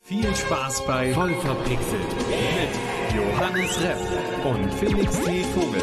Viel Spaß bei Voll verpixelt mit Johannes Repp und Felix T. Vogel.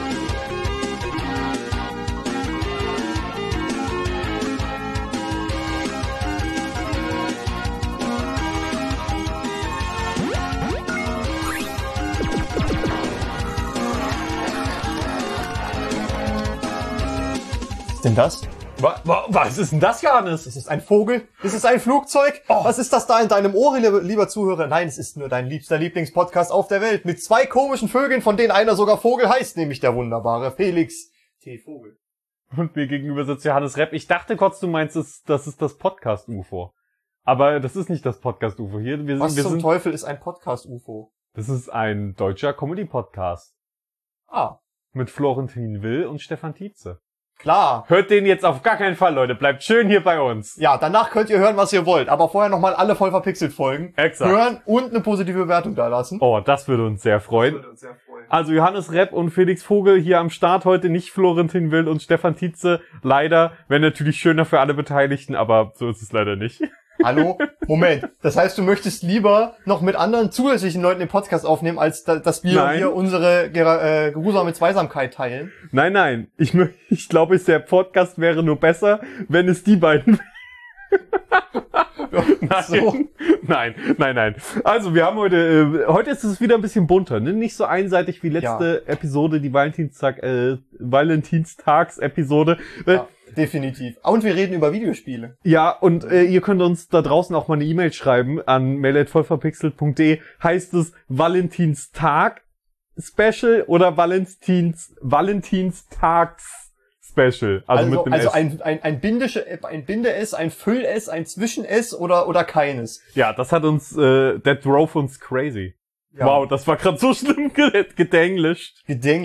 Was ist denn das? Was ist denn das, Johannes? Ist es ein Vogel? Ist es ein Flugzeug? Oh. Was ist das da in deinem Ohr, lieber Zuhörer? Nein, es ist nur dein liebster Lieblingspodcast auf der Welt mit zwei komischen Vögeln, von denen einer sogar Vogel heißt, nämlich der wunderbare Felix T. Vogel. Und mir gegenüber sitzt Johannes Repp. Ich dachte kurz, du meinst, das ist das Podcast-UFO. Aber das ist nicht das Podcast-UFO hier. Was zum Teufel ist ein Podcast-UFO? Das ist ein deutscher Comedy-Podcast. Ah. Mit Florentin Will und Stefan Tietze. Klar. Hört den jetzt auf gar keinen Fall, Leute. Bleibt schön hier bei uns. Ja, danach könnt ihr hören, was ihr wollt. Aber vorher nochmal alle voll verpixelt Folgen Exakt. hören und eine positive Bewertung da lassen. Oh, das würde uns sehr freuen. Also Johannes Repp und Felix Vogel hier am Start heute, nicht Florentin Will und Stefan Tietze. Leider, wäre natürlich schöner für alle Beteiligten, aber so ist es leider nicht. Hallo? Moment. Das heißt, du möchtest lieber noch mit anderen zusätzlichen Leuten den Podcast aufnehmen, als dass wir hier unsere geruhsame Zweisamkeit teilen? Nein. Ich glaube, der Podcast wäre nur besser, wenn es die beiden... Nein. Also, wir haben heute ist es wieder ein bisschen bunter, ne? Nicht so einseitig wie letzte Episode, die Valentinstags-Episode. Ja, definitiv. Und wir reden über Videospiele. Ja, und ihr könnt uns da draußen auch mal eine E-Mail schreiben an mail@vollverpixelt.de. Heißt es Valentinstag Special oder Valentinstags Special? Also mit dem S. ein Binde-S, ein Füll-S, ein Zwischen-S oder keines. Ja, das hat uns, that drove uns crazy. Ja. Wow, das war gerade so schlimm gedenglischt.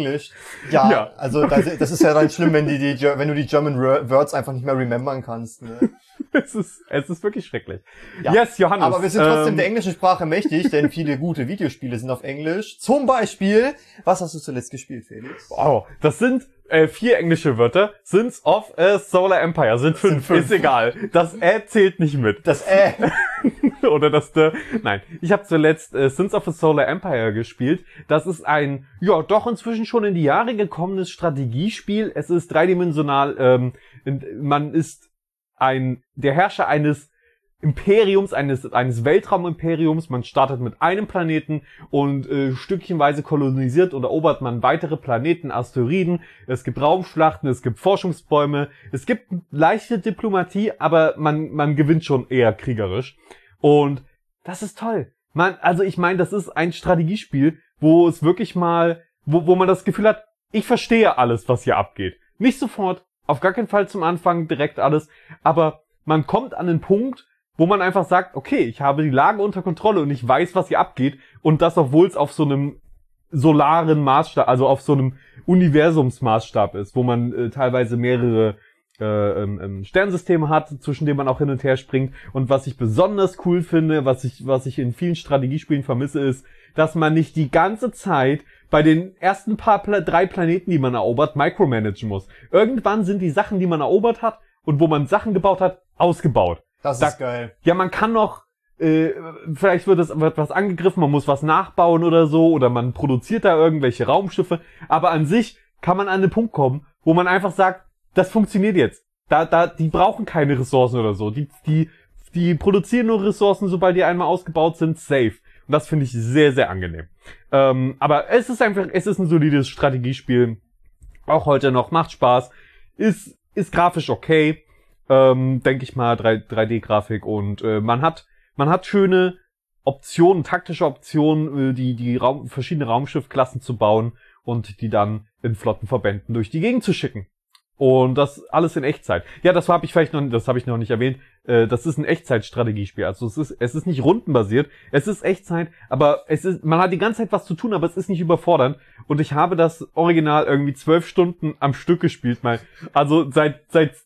Ja, also das ist ja dann schlimm, wenn du die German Words einfach nicht mehr remembern kannst. Ne? Es ist wirklich schrecklich. Ja. Yes, Johannes. Aber wir sind trotzdem der englischen Sprache mächtig, denn viele gute Videospiele sind auf Englisch. Zum Beispiel, was hast du zuletzt gespielt, Felix? Oh, das sind 4 englische Wörter. Sins of a Solar Empire sind 5. Ist egal. Das zählt nicht mit. Das Oder das Nein. Ich habe zuletzt Sins of a Solar Empire gespielt. Das ist ein, ja, doch inzwischen schon in die Jahre gekommenes Strategiespiel. Es ist dreidimensional. Man ist der Herrscher eines Imperiums, eines Weltraumimperiums. Man startet mit einem Planeten und stückchenweise kolonisiert und erobert man weitere Planeten, Asteroiden. Es gibt Raumschlachten, es gibt Forschungsbäume, es gibt leichte Diplomatie, aber man gewinnt schon eher kriegerisch. Und das ist toll. Ich meine, das ist ein Strategiespiel, wo es wirklich mal, wo man das Gefühl hat, ich verstehe alles, was hier abgeht. Nicht sofort, auf gar keinen Fall zum Anfang direkt alles, aber man kommt an den Punkt, wo man einfach sagt, okay, ich habe die Lage unter Kontrolle und ich weiß, was hier abgeht. Und das, obwohl es auf so einem solaren Maßstab, also auf so einem Universumsmaßstab ist, wo man teilweise mehrere Sternsysteme hat, zwischen denen man auch hin und her springt. Und was ich besonders cool finde, was ich in vielen Strategiespielen vermisse, ist, dass man nicht die ganze Zeit bei den ersten 3 Planeten, die man erobert, micromanagen muss. Irgendwann sind die Sachen, die man erobert hat und wo man Sachen gebaut hat, ausgebaut. Das ist geil. Ja, man kann noch, vielleicht wird was angegriffen, man muss was nachbauen oder so, oder man produziert da irgendwelche Raumschiffe, aber an sich kann man an den Punkt kommen, wo man einfach sagt, das funktioniert jetzt. Die brauchen keine Ressourcen oder so. Die produzieren nur Ressourcen, sobald die einmal ausgebaut sind, safe. Und das finde ich sehr, sehr angenehm. Aber es ist ein solides Strategiespiel. Auch heute noch, macht Spaß. Ist grafisch okay. Denke ich mal, 3D-Grafik und man hat schöne Optionen, taktische Optionen, verschiedene Raumschiffklassen zu bauen und die dann in Flottenverbänden durch die Gegend zu schicken. Und das alles in Echtzeit. Ja, das habe ich noch nicht erwähnt. Das ist ein Echtzeitstrategiespiel. Also es ist nicht rundenbasiert, es ist Echtzeit, aber man hat die ganze Zeit was zu tun, aber es ist nicht überfordernd. Und ich habe das Original irgendwie 12 Stunden am Stück gespielt, also seit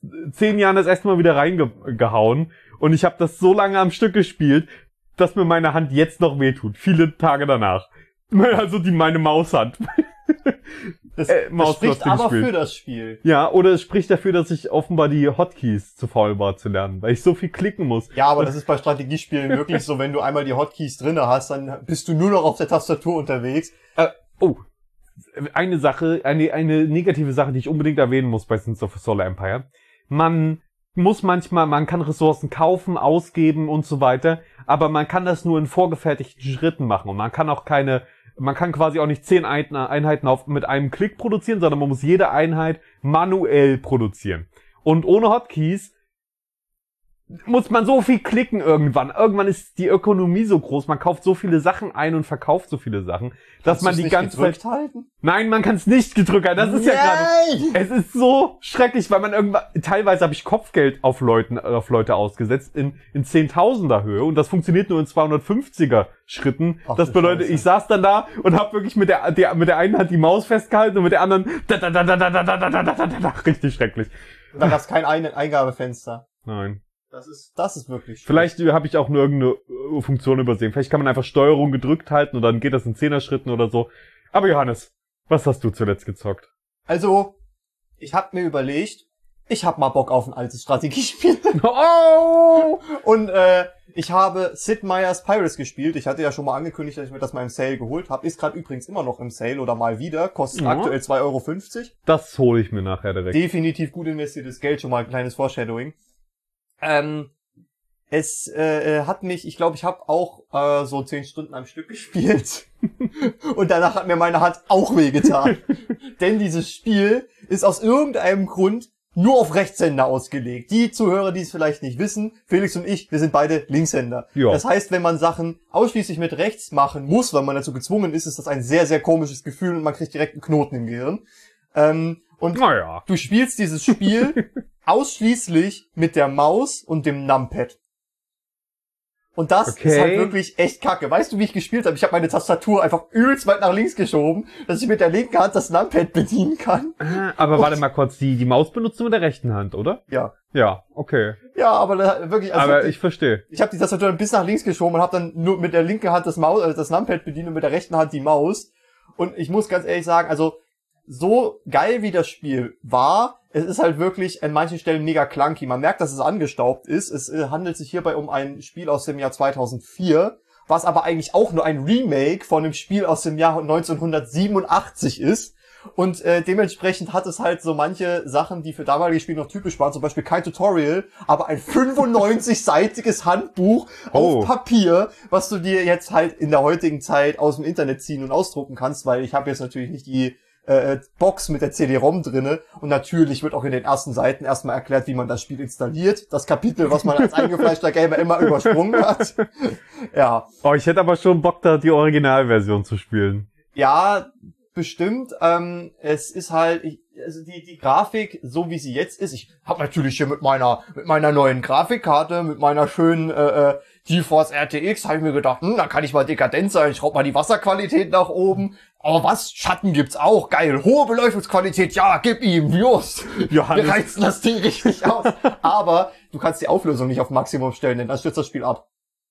10 Jahren das erste Mal wieder reingehauen. Und ich habe das so lange am Stück gespielt, dass mir meine Hand jetzt noch wehtut. Viele Tage danach. Also meine Maushand. Das Maus spricht trotzdem aber spielt. für das Spiel. Ja, oder es spricht dafür, dass ich offenbar die Hotkeys zu faul war zu lernen, weil ich so viel klicken muss. Ja, aber das ist bei Strategiespielen wirklich so, wenn du einmal die Hotkeys drinne hast, dann bist du nur noch auf der Tastatur unterwegs. Oh, eine Sache, eine negative Sache, die ich unbedingt erwähnen muss bei Sins of the Solar Empire. Man kann Ressourcen kaufen, ausgeben und so weiter, aber man kann das nur in vorgefertigten Schritten machen und man kann quasi auch nicht 10 Einheiten mit einem Klick produzieren, sondern man muss jede Einheit manuell produzieren. Und ohne Hotkeys muss man so viel klicken irgendwann. Irgendwann ist die Ökonomie so groß, man kauft so viele Sachen ein und verkauft so viele Sachen, dass man die ganze Zeit... halten? Nein, man kann es nicht gedrückt halten. Das ist ja gerade... Es ist so schrecklich, weil man irgendwann... Teilweise habe ich Kopfgeld auf Leute ausgesetzt in 10.000er Höhe und das funktioniert nur in 250er Schritten. Ach, das bedeutet, ich saß dann da und habe wirklich mit der einen Hand die Maus festgehalten und mit der anderen... Richtig schrecklich. Da gab's kein Eingabefenster. Nein. Das ist wirklich schön. Vielleicht habe ich auch nur irgendeine Funktion übersehen. Vielleicht kann man einfach Steuerung gedrückt halten und dann geht das in 10er-Schritten oder so. Aber Johannes, was hast du zuletzt gezockt? Also, ich hab mir überlegt, ich hab mal Bock auf ein altes Strategiespiel. Oh! Und ich habe Sid Meier's Pirates gespielt. Ich hatte ja schon mal angekündigt, dass ich mir das mal im Sale geholt habe. Ist gerade übrigens immer noch im Sale oder mal wieder. Kostet aktuell 2,50 €. Das hole ich mir nachher direkt. Definitiv gut investiertes Geld, schon mal ein kleines Foreshadowing. Es hat mich, ich glaube, ich habe auch so 10 Stunden am Stück gespielt. Und danach hat mir meine Hand auch wehgetan. Denn dieses Spiel ist aus irgendeinem Grund nur auf Rechtshänder ausgelegt. Die Zuhörer, die es vielleicht nicht wissen, Felix und ich, wir sind beide Linkshänder. Ja. Das heißt, wenn man Sachen ausschließlich mit rechts machen muss, weil man dazu gezwungen ist, ist das ein sehr, sehr komisches Gefühl und man kriegt direkt einen Knoten im Gehirn. Und Naja. du spielst dieses Spiel ausschließlich mit der Maus und dem Numpad. Und das ist halt wirklich echt kacke. Weißt du, wie ich gespielt habe? Ich habe meine Tastatur einfach übelst weit nach links geschoben, dass ich mit der linken Hand das Numpad bedienen kann. Aber warte mal kurz, die Maus benutzt du mit der rechten Hand, oder? Ja. Ja, okay. Ja, aber wirklich... Also aber ich verstehe. Ich habe die Tastatur bis nach links geschoben und habe dann nur mit der linken Hand das Numpad bedient und mit der rechten Hand die Maus. Und ich muss ganz ehrlich sagen, also so geil wie das Spiel war, es ist halt wirklich an manchen Stellen mega clunky. Man merkt, dass es angestaubt ist. Es handelt sich hierbei um ein Spiel aus dem Jahr 2004, was aber eigentlich auch nur ein Remake von einem Spiel aus dem Jahr 1987 ist. Und dementsprechend hat es halt so manche Sachen, die für damalige Spiele noch typisch waren, zum Beispiel kein Tutorial, aber ein 95-seitiges Handbuch auf Papier, was du dir jetzt halt in der heutigen Zeit aus dem Internet ziehen und ausdrucken kannst, weil ich habe jetzt natürlich nicht die Box mit der CD-ROM drinne und natürlich wird auch in den ersten Seiten erstmal erklärt, wie man das Spiel installiert. Das Kapitel, was man als eingefleischter Gamer immer übersprungen hat. Ja. Oh, ich hätte aber schon Bock, da die Originalversion zu spielen. Ja, bestimmt. Es ist halt, also die Grafik, so wie sie jetzt ist, ich habe natürlich hier mit meiner neuen Grafikkarte, mit meiner schönen GeForce RTX, habe ich mir gedacht, da kann ich mal dekadent sein, ich schraube mal die Wasserqualität nach oben. Aber was? Schatten gibt's auch. Geil. Hohe Beleuchtungsqualität. Ja, gib ihm. Just. Wir reizen das Ding richtig aus. Aber du kannst die Auflösung nicht auf Maximum stellen, denn dann stürzt das Spiel ab.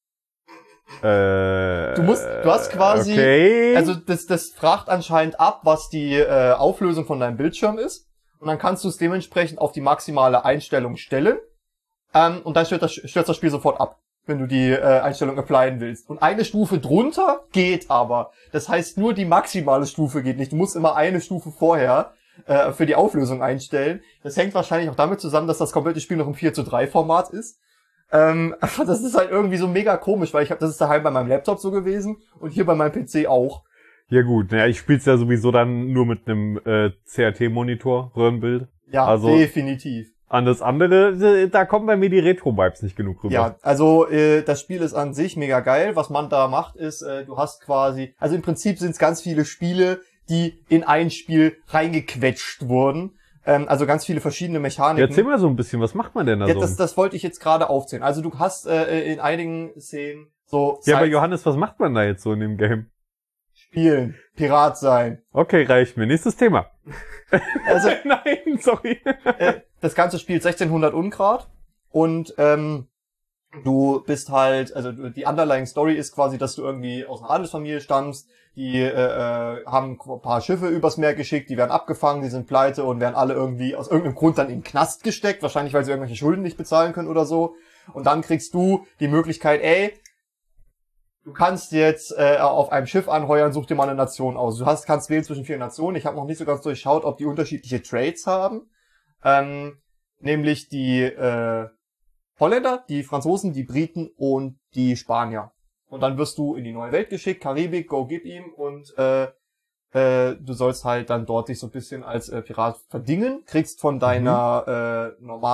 Du hast quasi, also das fragt anscheinend ab, was die Auflösung von deinem Bildschirm ist. Und dann kannst du es dementsprechend auf die maximale Einstellung stellen. Und dann stürzt das Spiel sofort ab, wenn du die Einstellung applyen willst. Und eine Stufe drunter geht aber. Das heißt, nur die maximale Stufe geht nicht. Du musst immer eine Stufe vorher für die Auflösung einstellen. Das hängt wahrscheinlich auch damit zusammen, dass das komplette Spiel noch im 4:3 Format ist. Das ist halt irgendwie so mega komisch, weil das ist daheim bei meinem Laptop so gewesen und hier bei meinem PC auch. Ja gut, naja, ich spiel's ja sowieso dann nur mit einem CRT-Monitor, Röhrenbild. Ja, also, definitiv. An das andere, da kommen bei mir die Retro-Vibes nicht genug rüber. Ja, also das Spiel ist an sich mega geil. Was man da macht, ist, du hast quasi, also im Prinzip sind es ganz viele Spiele, die in ein Spiel reingequetscht wurden. Also ganz viele verschiedene Mechaniken. Ja, erzähl mal so ein bisschen, was macht man denn da so? Das wollte ich jetzt gerade aufzählen. Also du hast in einigen Szenen so... Ja, aber Johannes, was macht man da jetzt so in dem Game? Spielen, Pirat sein. Okay, reicht mir. Nächstes Thema. Also, nein, sorry. Das ganze spielt 1600 Ungrad und Du bist halt, also die underlying Story ist quasi, dass du irgendwie aus einer Adelsfamilie stammst, die haben ein paar Schiffe übers Meer geschickt, die werden abgefangen, die sind pleite und werden alle irgendwie aus irgendeinem Grund dann in den Knast gesteckt, wahrscheinlich weil sie irgendwelche Schulden nicht bezahlen können oder so. Und dann kriegst du die Möglichkeit, du kannst jetzt auf einem Schiff anheuern, such dir mal eine Nation aus. Du kannst wählen zwischen 4 Nationen. Ich habe noch nicht so ganz durchschaut, ob die unterschiedliche Trades haben. Nämlich die Holländer, die Franzosen, die Briten und die Spanier. Und dann wirst du in die neue Welt geschickt, Karibik, go gib ihm, und du sollst halt dann dort dich so ein bisschen als Pirat verdingen, kriegst von deiner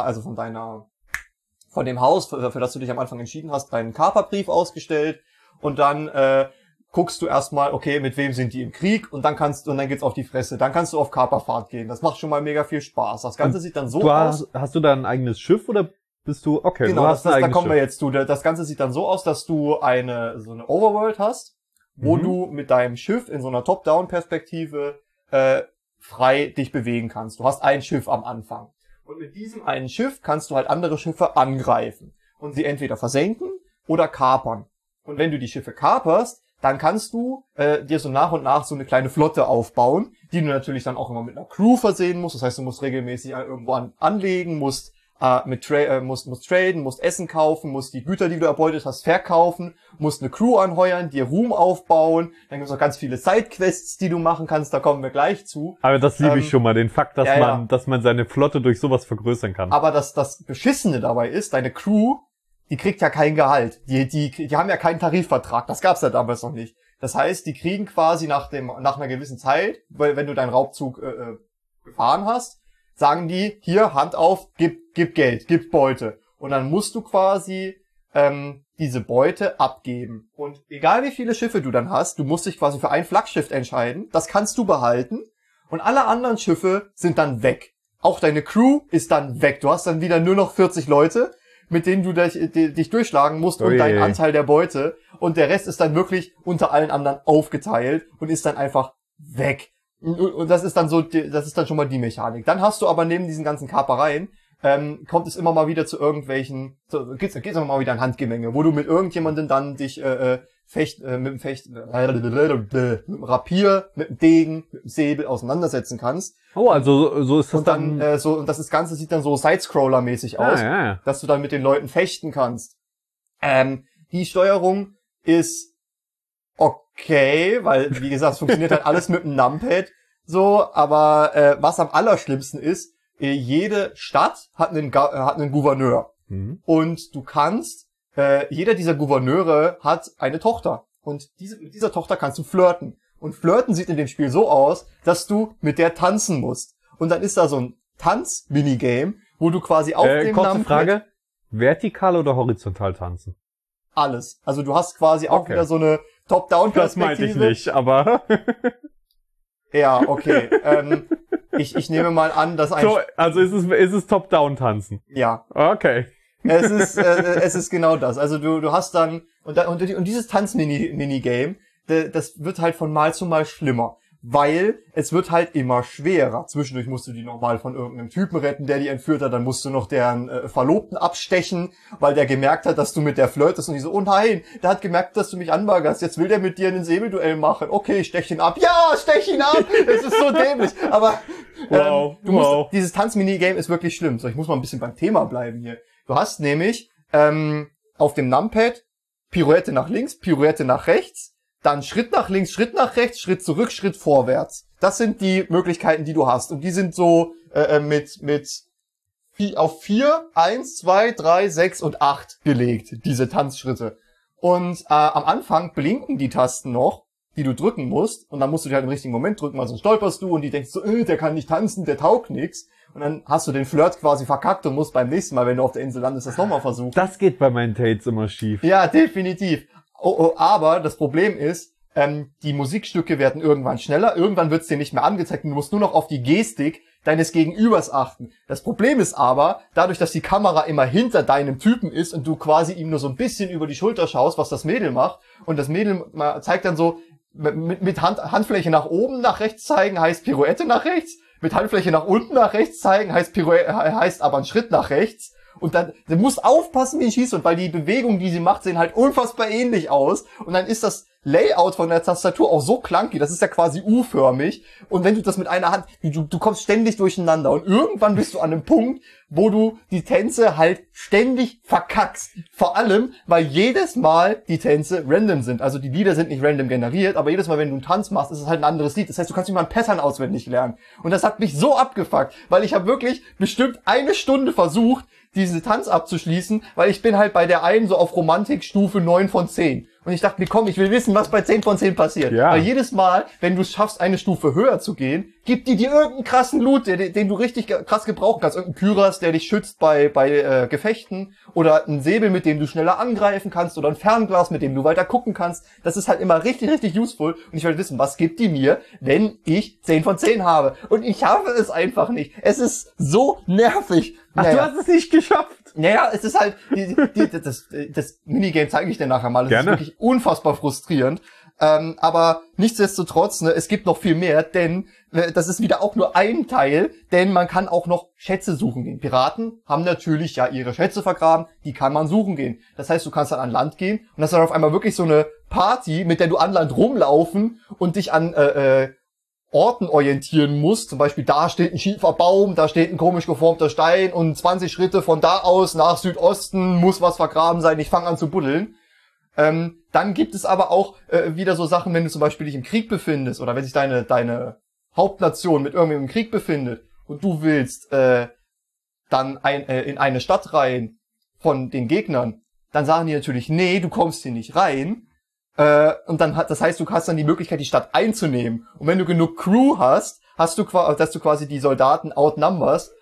von dem Haus, für das du dich am Anfang entschieden hast, deinen Kaperbrief ausgestellt, und dann guckst du erstmal, okay, mit wem sind die im Krieg, und dann geht's auf die Fresse. Dann kannst du auf Kaperfahrt gehen. Das macht schon mal mega viel Spaß. Das Ganze sieht dann so aus. Hast du da ein eigenes Schiff oder bist du, okay, genau, du hast ein da eigenes kommen wir Schiff. jetzt zu. Das Ganze sieht dann so aus, dass du so eine Overworld hast, wo du mit deinem Schiff in so einer Top-Down-Perspektive frei dich bewegen kannst. Du hast ein Schiff am Anfang. Und mit diesem einen Schiff kannst du halt andere Schiffe angreifen und sie entweder versenken oder kapern. Und wenn du die Schiffe kaperst, dann kannst du dir so nach und nach so eine kleine Flotte aufbauen, die du natürlich dann auch immer mit einer Crew versehen musst. Das heißt, du musst regelmäßig irgendwo anlegen, musst traden, musst Essen kaufen, musst die Güter, die du erbeutet hast, verkaufen, musst eine Crew anheuern, dir Ruhm aufbauen. Dann gibt es auch ganz viele Sidequests, die du machen kannst, da kommen wir gleich zu. Aber das liebe ich schon mal, den Fakt, dass ja. dass man seine Flotte durch sowas vergrößern kann. Aber das Beschissene dabei ist, deine Crew, die kriegt ja kein Gehalt. Die haben ja keinen Tarifvertrag. Das gab's ja damals noch nicht. Das heißt, die kriegen quasi nach einer gewissen Zeit, weil wenn du deinen Raubzug gefahren hast, sagen die, hier, Hand auf, gib Geld, gib Beute. Und dann musst du quasi diese Beute abgeben. Und egal wie viele Schiffe du dann hast, du musst dich quasi für ein Flaggschiff entscheiden. Das kannst du behalten. Und alle anderen Schiffe sind dann weg. Auch deine Crew ist dann weg. Du hast dann wieder nur noch 40 Leute, mit denen du dich durchschlagen musst und deinen Anteil der Beute. Und der Rest ist dann wirklich unter allen anderen aufgeteilt und ist dann einfach weg. Und das ist dann schon mal die Mechanik. Dann hast du aber neben diesen ganzen Kapereien, kommt es immer mal wieder zu irgendwelchen, geht's immer mal wieder ein Handgemenge, wo du mit irgendjemandem dann dich mit dem Rapier, mit dem Degen, mit dem Säbel auseinandersetzen kannst. Oh, also so ist das und dann und das Ganze sieht dann so Sidescroller-mäßig aus, dass du dann mit den Leuten fechten kannst. Die Steuerung ist okay, weil, wie gesagt, es funktioniert halt alles mit dem Numpad, so, aber was am allerschlimmsten ist, jede Stadt hat einen Gouverneur. Und du kannst, jeder dieser Gouverneure hat eine Tochter. Und mit dieser Tochter kannst du flirten. Und flirten sieht in dem Spiel so aus, dass du mit der tanzen musst. Und dann ist da so ein Tanz-Minigame, wo du quasi auf dem kurze Frage, vertikal oder horizontal tanzen? Alles. Also du hast quasi auch wieder so eine Top-Down-Perspektive. Das meinte ich nicht, aber... Ja, okay. Ich nehme mal an, dass also ist es Top-Down-Tanzen? Ja. Okay. Es ist genau das. Also du hast dann, und dieses Tanz-Minigame, das wird halt von Mal zu Mal schlimmer. Weil es wird halt immer schwerer. Zwischendurch musst du die nochmal von irgendeinem Typen retten, der die entführt hat. Dann musst du noch deren Verlobten abstechen, weil der gemerkt hat, dass du mit der flirtest. Und die so, oh nein, der hat gemerkt, dass du mich anbaggerst. Jetzt will der mit dir ein Säbelduell machen. Okay, stech ihn ab. Ja, stech ihn ab! Es ist so dämlich. Aber dieses Tanz-Minigame ist wirklich schlimm. So, ich muss mal ein bisschen beim Thema bleiben hier. Du hast nämlich auf dem Numpad Pirouette nach links, Pirouette nach rechts, dann Schritt nach links, Schritt nach rechts, Schritt zurück, Schritt vorwärts. Das sind die Möglichkeiten, die du hast. Und die sind so auf 4, 1, 2, 3, 6 und 8 gelegt, diese Tanzschritte. Und am Anfang blinken die Tasten noch, die du drücken musst. Und dann musst du die halt im richtigen Moment drücken, weil sonst stolperst du und die denkst so, der kann nicht tanzen, der taugt nix. Und dann hast du den Flirt quasi verkackt und musst beim nächsten Mal, wenn du auf der Insel landest, das nochmal versuchen. Das geht bei meinen Dates immer schief. Ja, definitiv. Aber das Problem ist, die Musikstücke werden irgendwann schneller, irgendwann wird's dir nicht mehr angezeigt und du musst nur noch auf die Gestik deines Gegenübers achten. Das Problem ist aber, dadurch, dass die Kamera immer hinter deinem Typen ist und du quasi ihm nur so ein bisschen über die Schulter schaust, was das Mädel macht, und das Mädel zeigt dann so, mit Handfläche nach oben nach rechts zeigen heißt Pirouette nach rechts, mit Handfläche nach unten nach rechts zeigen heißt aber ein Schritt nach rechts. Und dann, du musst aufpassen, wie ich schieße, und weil die Bewegungen, die sie macht, sehen halt unfassbar ähnlich aus. Und dann ist das Layout von der Tastatur auch so clunky, das ist ja quasi U-förmig. Und wenn du das mit einer Hand, du kommst ständig durcheinander. Und irgendwann bist du an einem Punkt, wo du die Tänze halt ständig verkackst. Vor allem, weil jedes Mal die Tänze random sind. Also die Lieder sind nicht random generiert, aber jedes Mal, wenn du einen Tanz machst, ist es halt ein anderes Lied. Das heißt, du kannst nicht mal ein Pattern auswendig lernen. Und das hat mich so abgefuckt, weil ich habe wirklich bestimmt 1 Stunde versucht, diese Tanz abzuschließen, weil ich bin halt bei der einen so auf Romantik-Stufe 9 von 10. Und ich dachte mir, komm, ich will wissen, was bei 10 von 10 passiert. Ja. Weil jedes Mal, wenn du es schaffst, eine Stufe höher zu gehen, gibt die dir irgendeinen krassen Loot, den du richtig krass gebrauchen kannst. Irgendein Kyras, der dich schützt bei Gefechten. Oder ein Säbel, mit dem du schneller angreifen kannst. Oder ein Fernglas, mit dem du weiter gucken kannst. Das ist halt immer richtig, richtig useful. Und ich will wissen, was gibt die mir, wenn ich 10 von 10 habe. Und ich habe es einfach nicht. Es ist so nervig. Ach, naja. Du hast es nicht geschafft. Naja, es ist halt, das Minigame zeige ich dir nachher mal. Das Gerne. ist wirklich unfassbar frustrierend. Aber nichtsdestotrotz, ne, es gibt noch viel mehr, denn das ist wieder auch nur ein Teil, denn man kann auch noch Schätze suchen gehen. Piraten haben natürlich ja ihre Schätze vergraben, die kann man suchen gehen. Das heißt, du kannst dann an Land gehen und das ist dann auf einmal wirklich so eine Party, mit der du an Land rumlaufen und dich an Orten orientieren musst. Zum Beispiel, da steht ein schiefer Baum, da steht ein komisch geformter Stein und 20 Schritte von da aus nach Südosten muss was vergraben sein. Ich fange an zu buddeln. Dann gibt es aber auch wieder so Sachen, wenn du zum Beispiel dich im Krieg befindest oder wenn sich deine Hauptnation mit irgendwem im Krieg befindet und du willst dann in eine Stadt rein von den Gegnern, dann sagen die natürlich, nee, du kommst hier nicht rein. Und dann das heißt, du hast dann die Möglichkeit, die Stadt einzunehmen. Und wenn du genug Crew hast, dass du quasi die Soldaten outnumberst,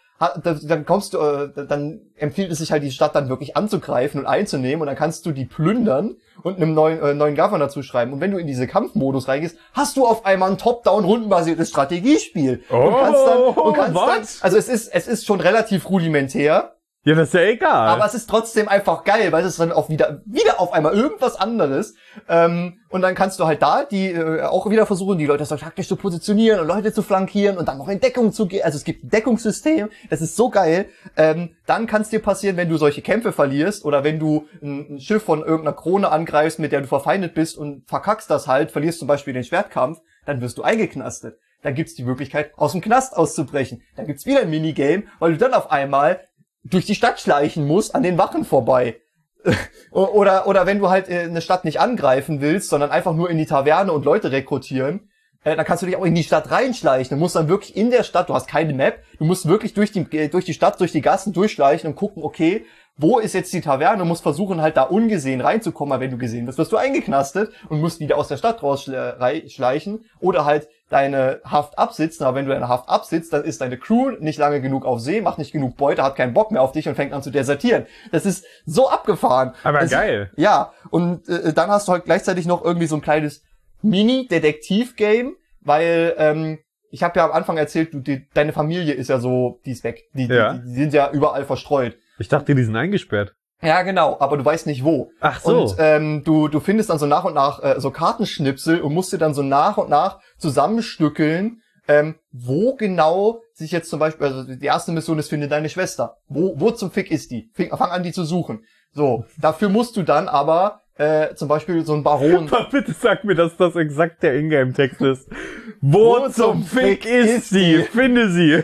dann empfiehlt es sich halt, die Stadt dann wirklich anzugreifen und einzunehmen, und dann kannst du die plündern und einem neuen Governor zuschreiben. Und wenn du in diese Kampfmodus reingehst, hast du auf einmal ein Top-Down rundenbasiertes Strategiespiel. Und kannst dann, also es ist schon relativ rudimentär. Ja, das ist ja egal. Aber es ist trotzdem einfach geil, weil es ist dann auch wieder auf einmal irgendwas anderes. Und dann kannst du halt da auch wieder versuchen, die Leute so taktisch zu positionieren und Leute zu flankieren und dann noch in Deckung zu gehen. Also es gibt ein Deckungssystem, das ist so geil. Dann kann es dir passieren, wenn du solche Kämpfe verlierst oder wenn du ein Schiff von irgendeiner Krone angreifst, mit der du verfeindet bist und verkackst das halt, verlierst zum Beispiel den Schwertkampf, dann wirst du eingeknastet. Dann gibt's die Möglichkeit, aus dem Knast auszubrechen. Dann gibt's wieder ein Minigame, weil du dann auf einmal durch die Stadt schleichen musst, an den Wachen vorbei. Oder wenn du halt eine Stadt nicht angreifen willst, sondern einfach nur in die Taverne und Leute rekrutieren, dann kannst du dich auch in die Stadt reinschleichen. Du musst dann wirklich in der Stadt, du hast keine Map, du musst wirklich durch die Stadt, durch die Gassen durchschleichen und gucken, okay, wo ist jetzt die Taverne, und musst versuchen halt da ungesehen reinzukommen, weil wenn du gesehen wirst, wirst du eingeknastet und musst wieder aus der Stadt rausschleichen oder halt deine Haft absitzen. Aber wenn du deine Haft absitzt, dann ist deine Crew nicht lange genug auf See, macht nicht genug Beute, hat keinen Bock mehr auf dich und fängt an zu desertieren. Das ist so abgefahren. Aber geil. Ja, und dann hast du halt gleichzeitig noch irgendwie so ein kleines Mini-Detektiv-Game, weil ich habe ja am Anfang erzählt, deine Familie ist ja so, die ist weg. Die sind ja überall verstreut. Ich dachte, die sind eingesperrt. Ja, genau, aber du weißt nicht wo. Ach so. Und du findest dann so nach und nach so Kartenschnipsel und musst dir dann so nach und nach zusammenstückeln, wo genau sich jetzt zum Beispiel, also die erste Mission ist, finde deine Schwester. Wo zum Fick ist die? Fang an, die zu suchen. So, dafür musst du dann aber zum Beispiel so ein Baron... Bitte sag mir, dass das exakt der Ingame-Text ist. Wo zum Fick ist sie? Finde sie.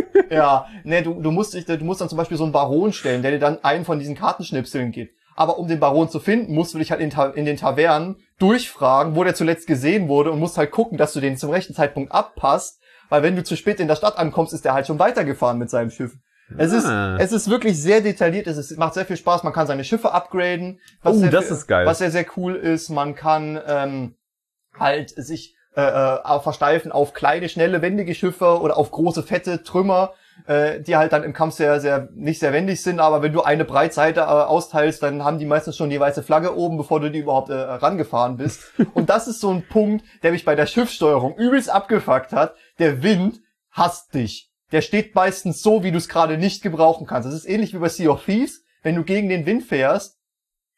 Ja, ne, du musst dann zum Beispiel so einen Baron stellen, der dir dann einen von diesen Kartenschnipseln gibt. Aber um den Baron zu finden, musst du dich halt in den Tavernen durchfragen, wo der zuletzt gesehen wurde, und musst halt gucken, dass du den zum rechten Zeitpunkt abpasst, weil wenn du zu spät in der Stadt ankommst, ist der halt schon weitergefahren mit seinem Schiff. Es ist wirklich sehr detailliert, es macht sehr viel Spaß, man kann seine Schiffe upgraden. Das ist geil. Was sehr cool ist, man kann halt sich versteifen auf kleine, schnelle, wendige Schiffe oder auf große, fette Trümmer, die halt dann im Kampf nicht sehr wendig sind, aber wenn du eine Breitseite austeilst, dann haben die meistens schon die weiße Flagge oben, bevor du die überhaupt rangefahren bist. Und das ist so ein Punkt, der mich bei der Schiffssteuerung übelst abgefuckt hat. Der Wind hasst dich. Der steht meistens so, wie du es gerade nicht gebrauchen kannst. Das ist ähnlich wie bei Sea of Thieves. Wenn du gegen den Wind fährst,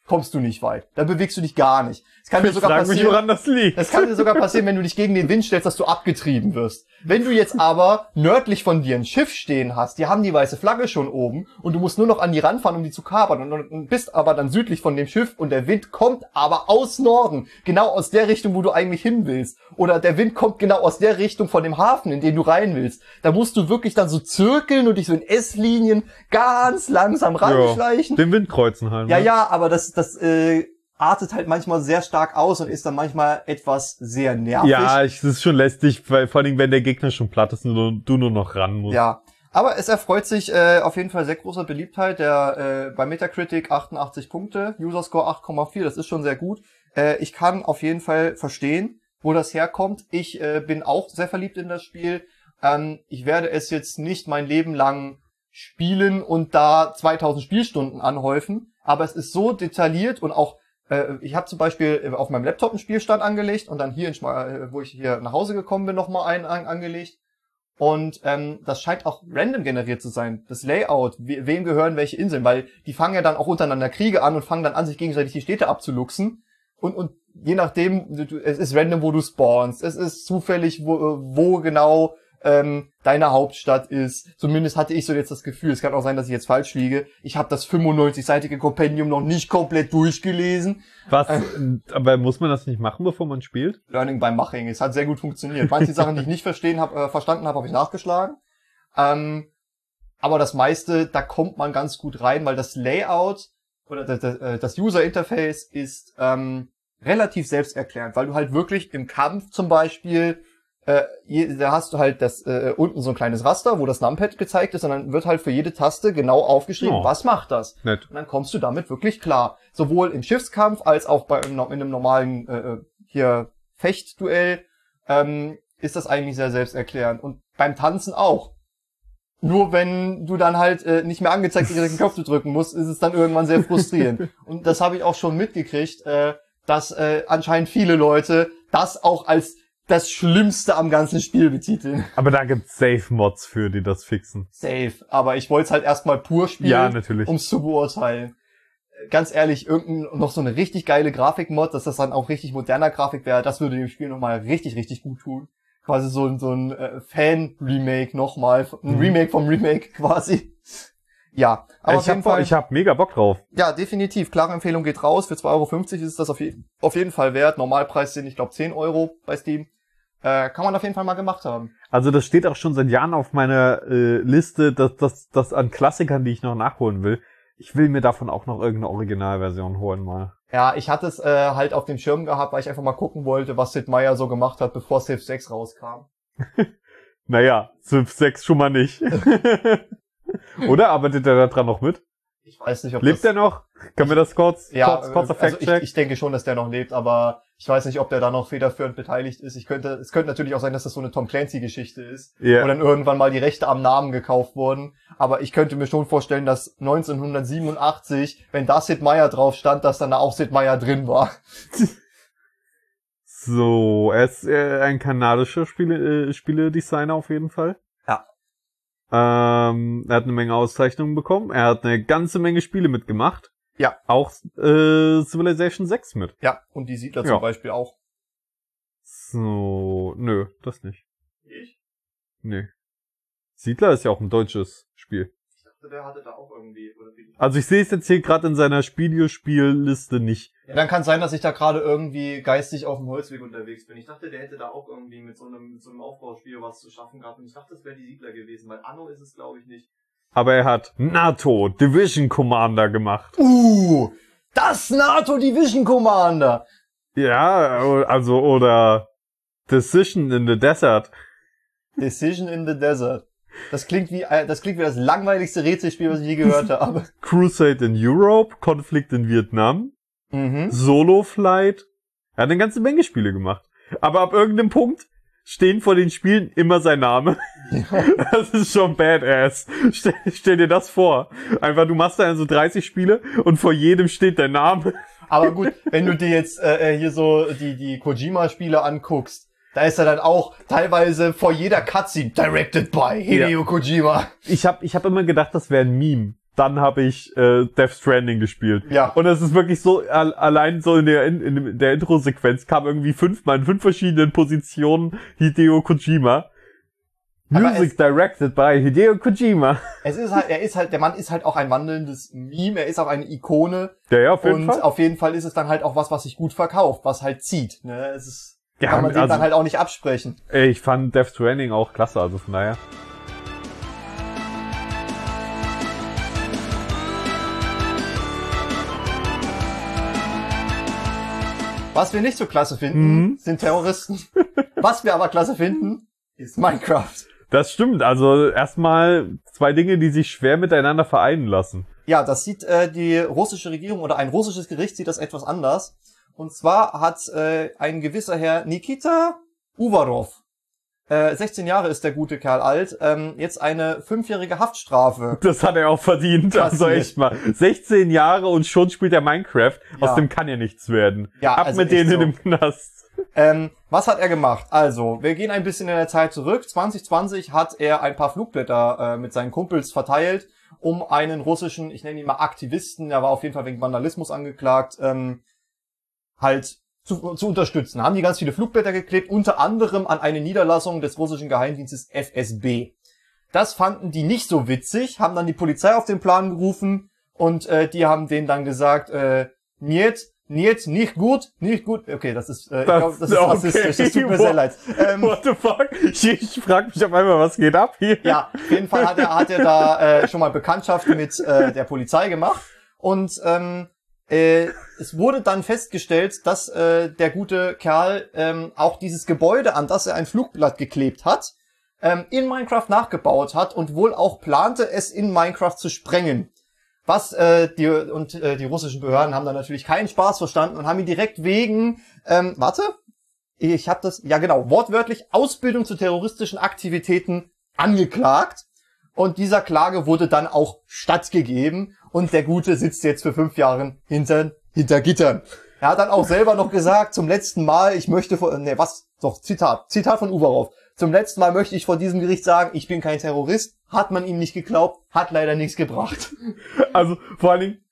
kommst du nicht weit. Da bewegst du dich gar nicht. Es kann dir Ich sogar frage mich, passieren, woran das liegt. es kann dir sogar passieren, wenn du dich gegen den Wind stellst, dass du abgetrieben wirst. Wenn du jetzt aber nördlich von dir ein Schiff stehen hast, die haben die weiße Flagge schon oben und du musst nur noch an die ranfahren, um die zu kapern und bist aber dann südlich von dem Schiff und der Wind kommt aber aus Norden, genau aus der Richtung, wo du eigentlich hin willst. Oder der Wind kommt genau aus der Richtung von dem Hafen, in den du rein willst. Da musst du wirklich dann so zirkeln und dich so in S-Linien ganz langsam ranschleichen. Den Wind kreuzen halt. Ja, ne? ja, aber das artet halt manchmal sehr stark aus und ist dann manchmal etwas sehr nervig. Ja, es ist schon lästig, weil vor allem, wenn der Gegner schon platt ist und du nur noch ran musst. Ja, aber es erfreut sich auf jeden Fall sehr großer Beliebtheit. Der bei Metacritic 88 Punkte, User Score 8,4, das ist schon sehr gut. Ich kann auf jeden Fall verstehen, wo das herkommt. Ich bin auch sehr verliebt in das Spiel. Ich werde es jetzt nicht mein Leben lang spielen und da 2000 Spielstunden anhäufen, aber es ist so detailliert und auch ich habe zum Beispiel auf meinem Laptop einen Spielstand angelegt und dann hier, wo ich hier nach Hause gekommen bin, nochmal einen angelegt. Und das scheint auch random generiert zu sein. Das Layout, wem gehören welche Inseln, weil die fangen ja dann auch untereinander Kriege an und fangen dann an, sich gegenseitig die Städte abzuluxen. Und je nachdem, es ist random, wo du spawnst. Es ist zufällig, wo genau deine Hauptstadt ist. Zumindest hatte ich so jetzt das Gefühl, es kann auch sein, dass ich jetzt falsch liege. Ich habe das 95-seitige Kompendium noch nicht komplett durchgelesen. Was? Aber muss man das nicht machen, bevor man spielt? Learning by Maching. Es hat sehr gut funktioniert. Manche Sachen, die ich nicht verstanden habe, habe ich nachgeschlagen. Aber das meiste, da kommt man ganz gut rein, weil das Layout oder das User Interface ist relativ selbsterklärend, weil du halt wirklich im Kampf zum Beispiel da hast du halt unten so ein kleines Raster, wo das Numpad gezeigt ist, und dann wird halt für jede Taste genau aufgeschrieben, was macht das. Nett. Und dann kommst du damit wirklich klar. Sowohl im Schiffskampf als auch in einem normalen hier Fechtduell ist das eigentlich sehr selbsterklärend. Und beim Tanzen auch. Nur wenn du dann halt nicht mehr angezeigt kriegst, den Knopf zu drücken musst, ist es dann irgendwann sehr frustrierend. Und das habe ich auch schon mitgekriegt, dass anscheinend viele Leute das auch als das Schlimmste am ganzen Spiel betiteln. Aber da gibt's Safe-Mods für, die das fixen. Safe. Aber ich wollte es halt erstmal pur spielen, ja, natürlich, um es zu beurteilen. Ganz ehrlich, noch so eine richtig geile Grafikmod, dass das dann auch richtig moderner Grafik wäre, das würde dem Spiel nochmal richtig, richtig gut tun. Quasi so ein Fan-Remake nochmal. Ein Remake vom Remake quasi. Ja, aber ich hab mega Bock drauf. Ja, definitiv. Klare Empfehlung geht raus. Für 2,50 Euro ist es das auf jeden Fall wert. Normalpreis sind, ich glaube, 10 Euro bei Steam. Kann man auf jeden Fall mal gemacht haben. Also das steht auch schon seit Jahren auf meiner Liste, das an Klassikern, die ich noch nachholen will. Ich will mir davon auch noch irgendeine Originalversion holen mal. Ja, ich hatte es halt auf dem Schirm gehabt, weil ich einfach mal gucken wollte, was Sid Meier so gemacht hat, bevor Civ 6 rauskam. Naja, Civ 6 schon mal nicht. Oder arbeitet er da dran noch mit? Ich weiß nicht, ob lebt er noch? Können wir das kurzer Fact-Check? Also ich denke schon, dass der noch lebt, aber ich weiß nicht, ob der da noch federführend beteiligt ist. Es könnte natürlich auch sein, dass das so eine Tom Clancy-Geschichte ist, wo dann irgendwann mal die Rechte am Namen gekauft wurden. Aber ich könnte mir schon vorstellen, dass 1987, wenn da Sid Meier drauf stand, dass dann da auch Sid Meier drin war. So, er ist ein kanadischer Spieledesigner auf jeden Fall. Ja. Er hat eine Menge Auszeichnungen bekommen. Er hat eine ganze Menge Spiele mitgemacht. Ja. Auch Civilization 6 mit. Ja, und die Siedler zum Beispiel auch. So, nö, das nicht. Ich? Nee. Siedler ist ja auch ein deutsches Spiel. Ich dachte, der hatte da auch irgendwie... Also ich sehe es jetzt hier gerade in seiner Videospielliste nicht. Ja, dann kann es sein, dass ich da gerade irgendwie geistig auf dem Holzweg unterwegs bin. Ich dachte, der hätte da auch irgendwie mit so einem Aufbauspiel was zu schaffen gehabt. Und ich dachte, das wäre die Siedler gewesen, weil Anno ist es, glaube ich, nicht. Aber er hat NATO Division Commander gemacht. Das NATO Division Commander! Ja, also, oder Decision in the Desert. Decision in the Desert. Das klingt wie das langweiligste Rätselspiel, was ich je gehört habe. Crusade in Europe, Konflikt in Vietnam, Solo Flight. Er hat eine ganze Menge Spiele gemacht. Aber ab irgendeinem Punkt stehen vor den Spielen immer sein Name. Ja. Das ist schon badass. Stell dir das vor. Einfach, du machst da so 30 Spiele und vor jedem steht dein Name. Aber gut, wenn du dir jetzt hier so die Kojima-Spiele anguckst, da ist er dann auch teilweise vor jeder Cutscene directed by Hideo Kojima. Ich hab immer gedacht, das wäre ein Meme. dann habe ich Death Stranding gespielt. Ja. Und es ist wirklich so, allein so in der Intro-Sequenz kam irgendwie in 5 verschiedenen Positionen Hideo Kojima. Music directed by Hideo Kojima. Der Mann ist halt auch ein wandelndes Meme, er ist auch eine Ikone. Ja, auf jeden Fall. Und auf jeden Fall ist es dann halt auch was sich gut verkauft, was halt zieht. Ne? Es ist, kann man dem dann halt auch nicht absprechen. Ich fand Death Stranding auch klasse, also von daher. Was wir nicht so klasse finden, sind Terroristen. Was wir aber klasse finden, ist Minecraft. Das stimmt, also erstmal 2 Dinge, die sich schwer miteinander vereinen lassen. Ja, das sieht die russische Regierung oder ein russisches Gericht sieht das etwas anders. Und zwar hat ein gewisser Herr Nikita Uvarov, 16 Jahre ist der gute Kerl alt, jetzt eine 5-jährige Haftstrafe. Das hat er auch verdient, Kassiert. Also echt mal. 16 Jahre und schon spielt er Minecraft, Ja. aus dem kann ja nichts werden. Ja, Ab also mit denen echt in dem Knast. Was hat er gemacht? Also, wir gehen ein bisschen in der Zeit zurück. 2020 hat er ein paar Flugblätter mit seinen Kumpels verteilt, um einen russischen, ich nenne ihn mal Aktivisten, er war auf jeden Fall wegen Vandalismus angeklagt, halt zu unterstützen. Haben die ganz viele Flugblätter geklebt, unter anderem an eine Niederlassung des russischen Geheimdienstes FSB. Das fanden die nicht so witzig, haben dann die Polizei auf den Plan gerufen und die haben denen dann gesagt, Niet, nicht gut. Okay, das ist rassistisch, das tut mir sehr leid. What the fuck? Ich frag mich auf einmal, was geht ab hier? Ja, auf jeden Fall hat er da schon mal Bekanntschaft mit der Polizei gemacht und es wurde dann festgestellt, dass der gute Kerl auch dieses Gebäude, an das er ein Flugblatt geklebt hat, in Minecraft nachgebaut hat und wohl auch plante, es in Minecraft zu sprengen. Die russischen Behörden haben da natürlich keinen Spaß verstanden und haben ihn direkt wegen, wortwörtlich Ausbildung zu terroristischen Aktivitäten angeklagt. Und dieser Klage wurde dann auch stattgegeben und der Gute sitzt jetzt für 5 Jahre hinter Gittern. Er hat dann auch selber noch gesagt, zum letzten Mal, Zitat von Uvarov. Zum letzten Mal möchte ich vor diesem Gericht sagen, ich bin kein Terrorist. Hat man ihm nicht geglaubt, hat leider nichts gebracht. Also, vor allen Dingen,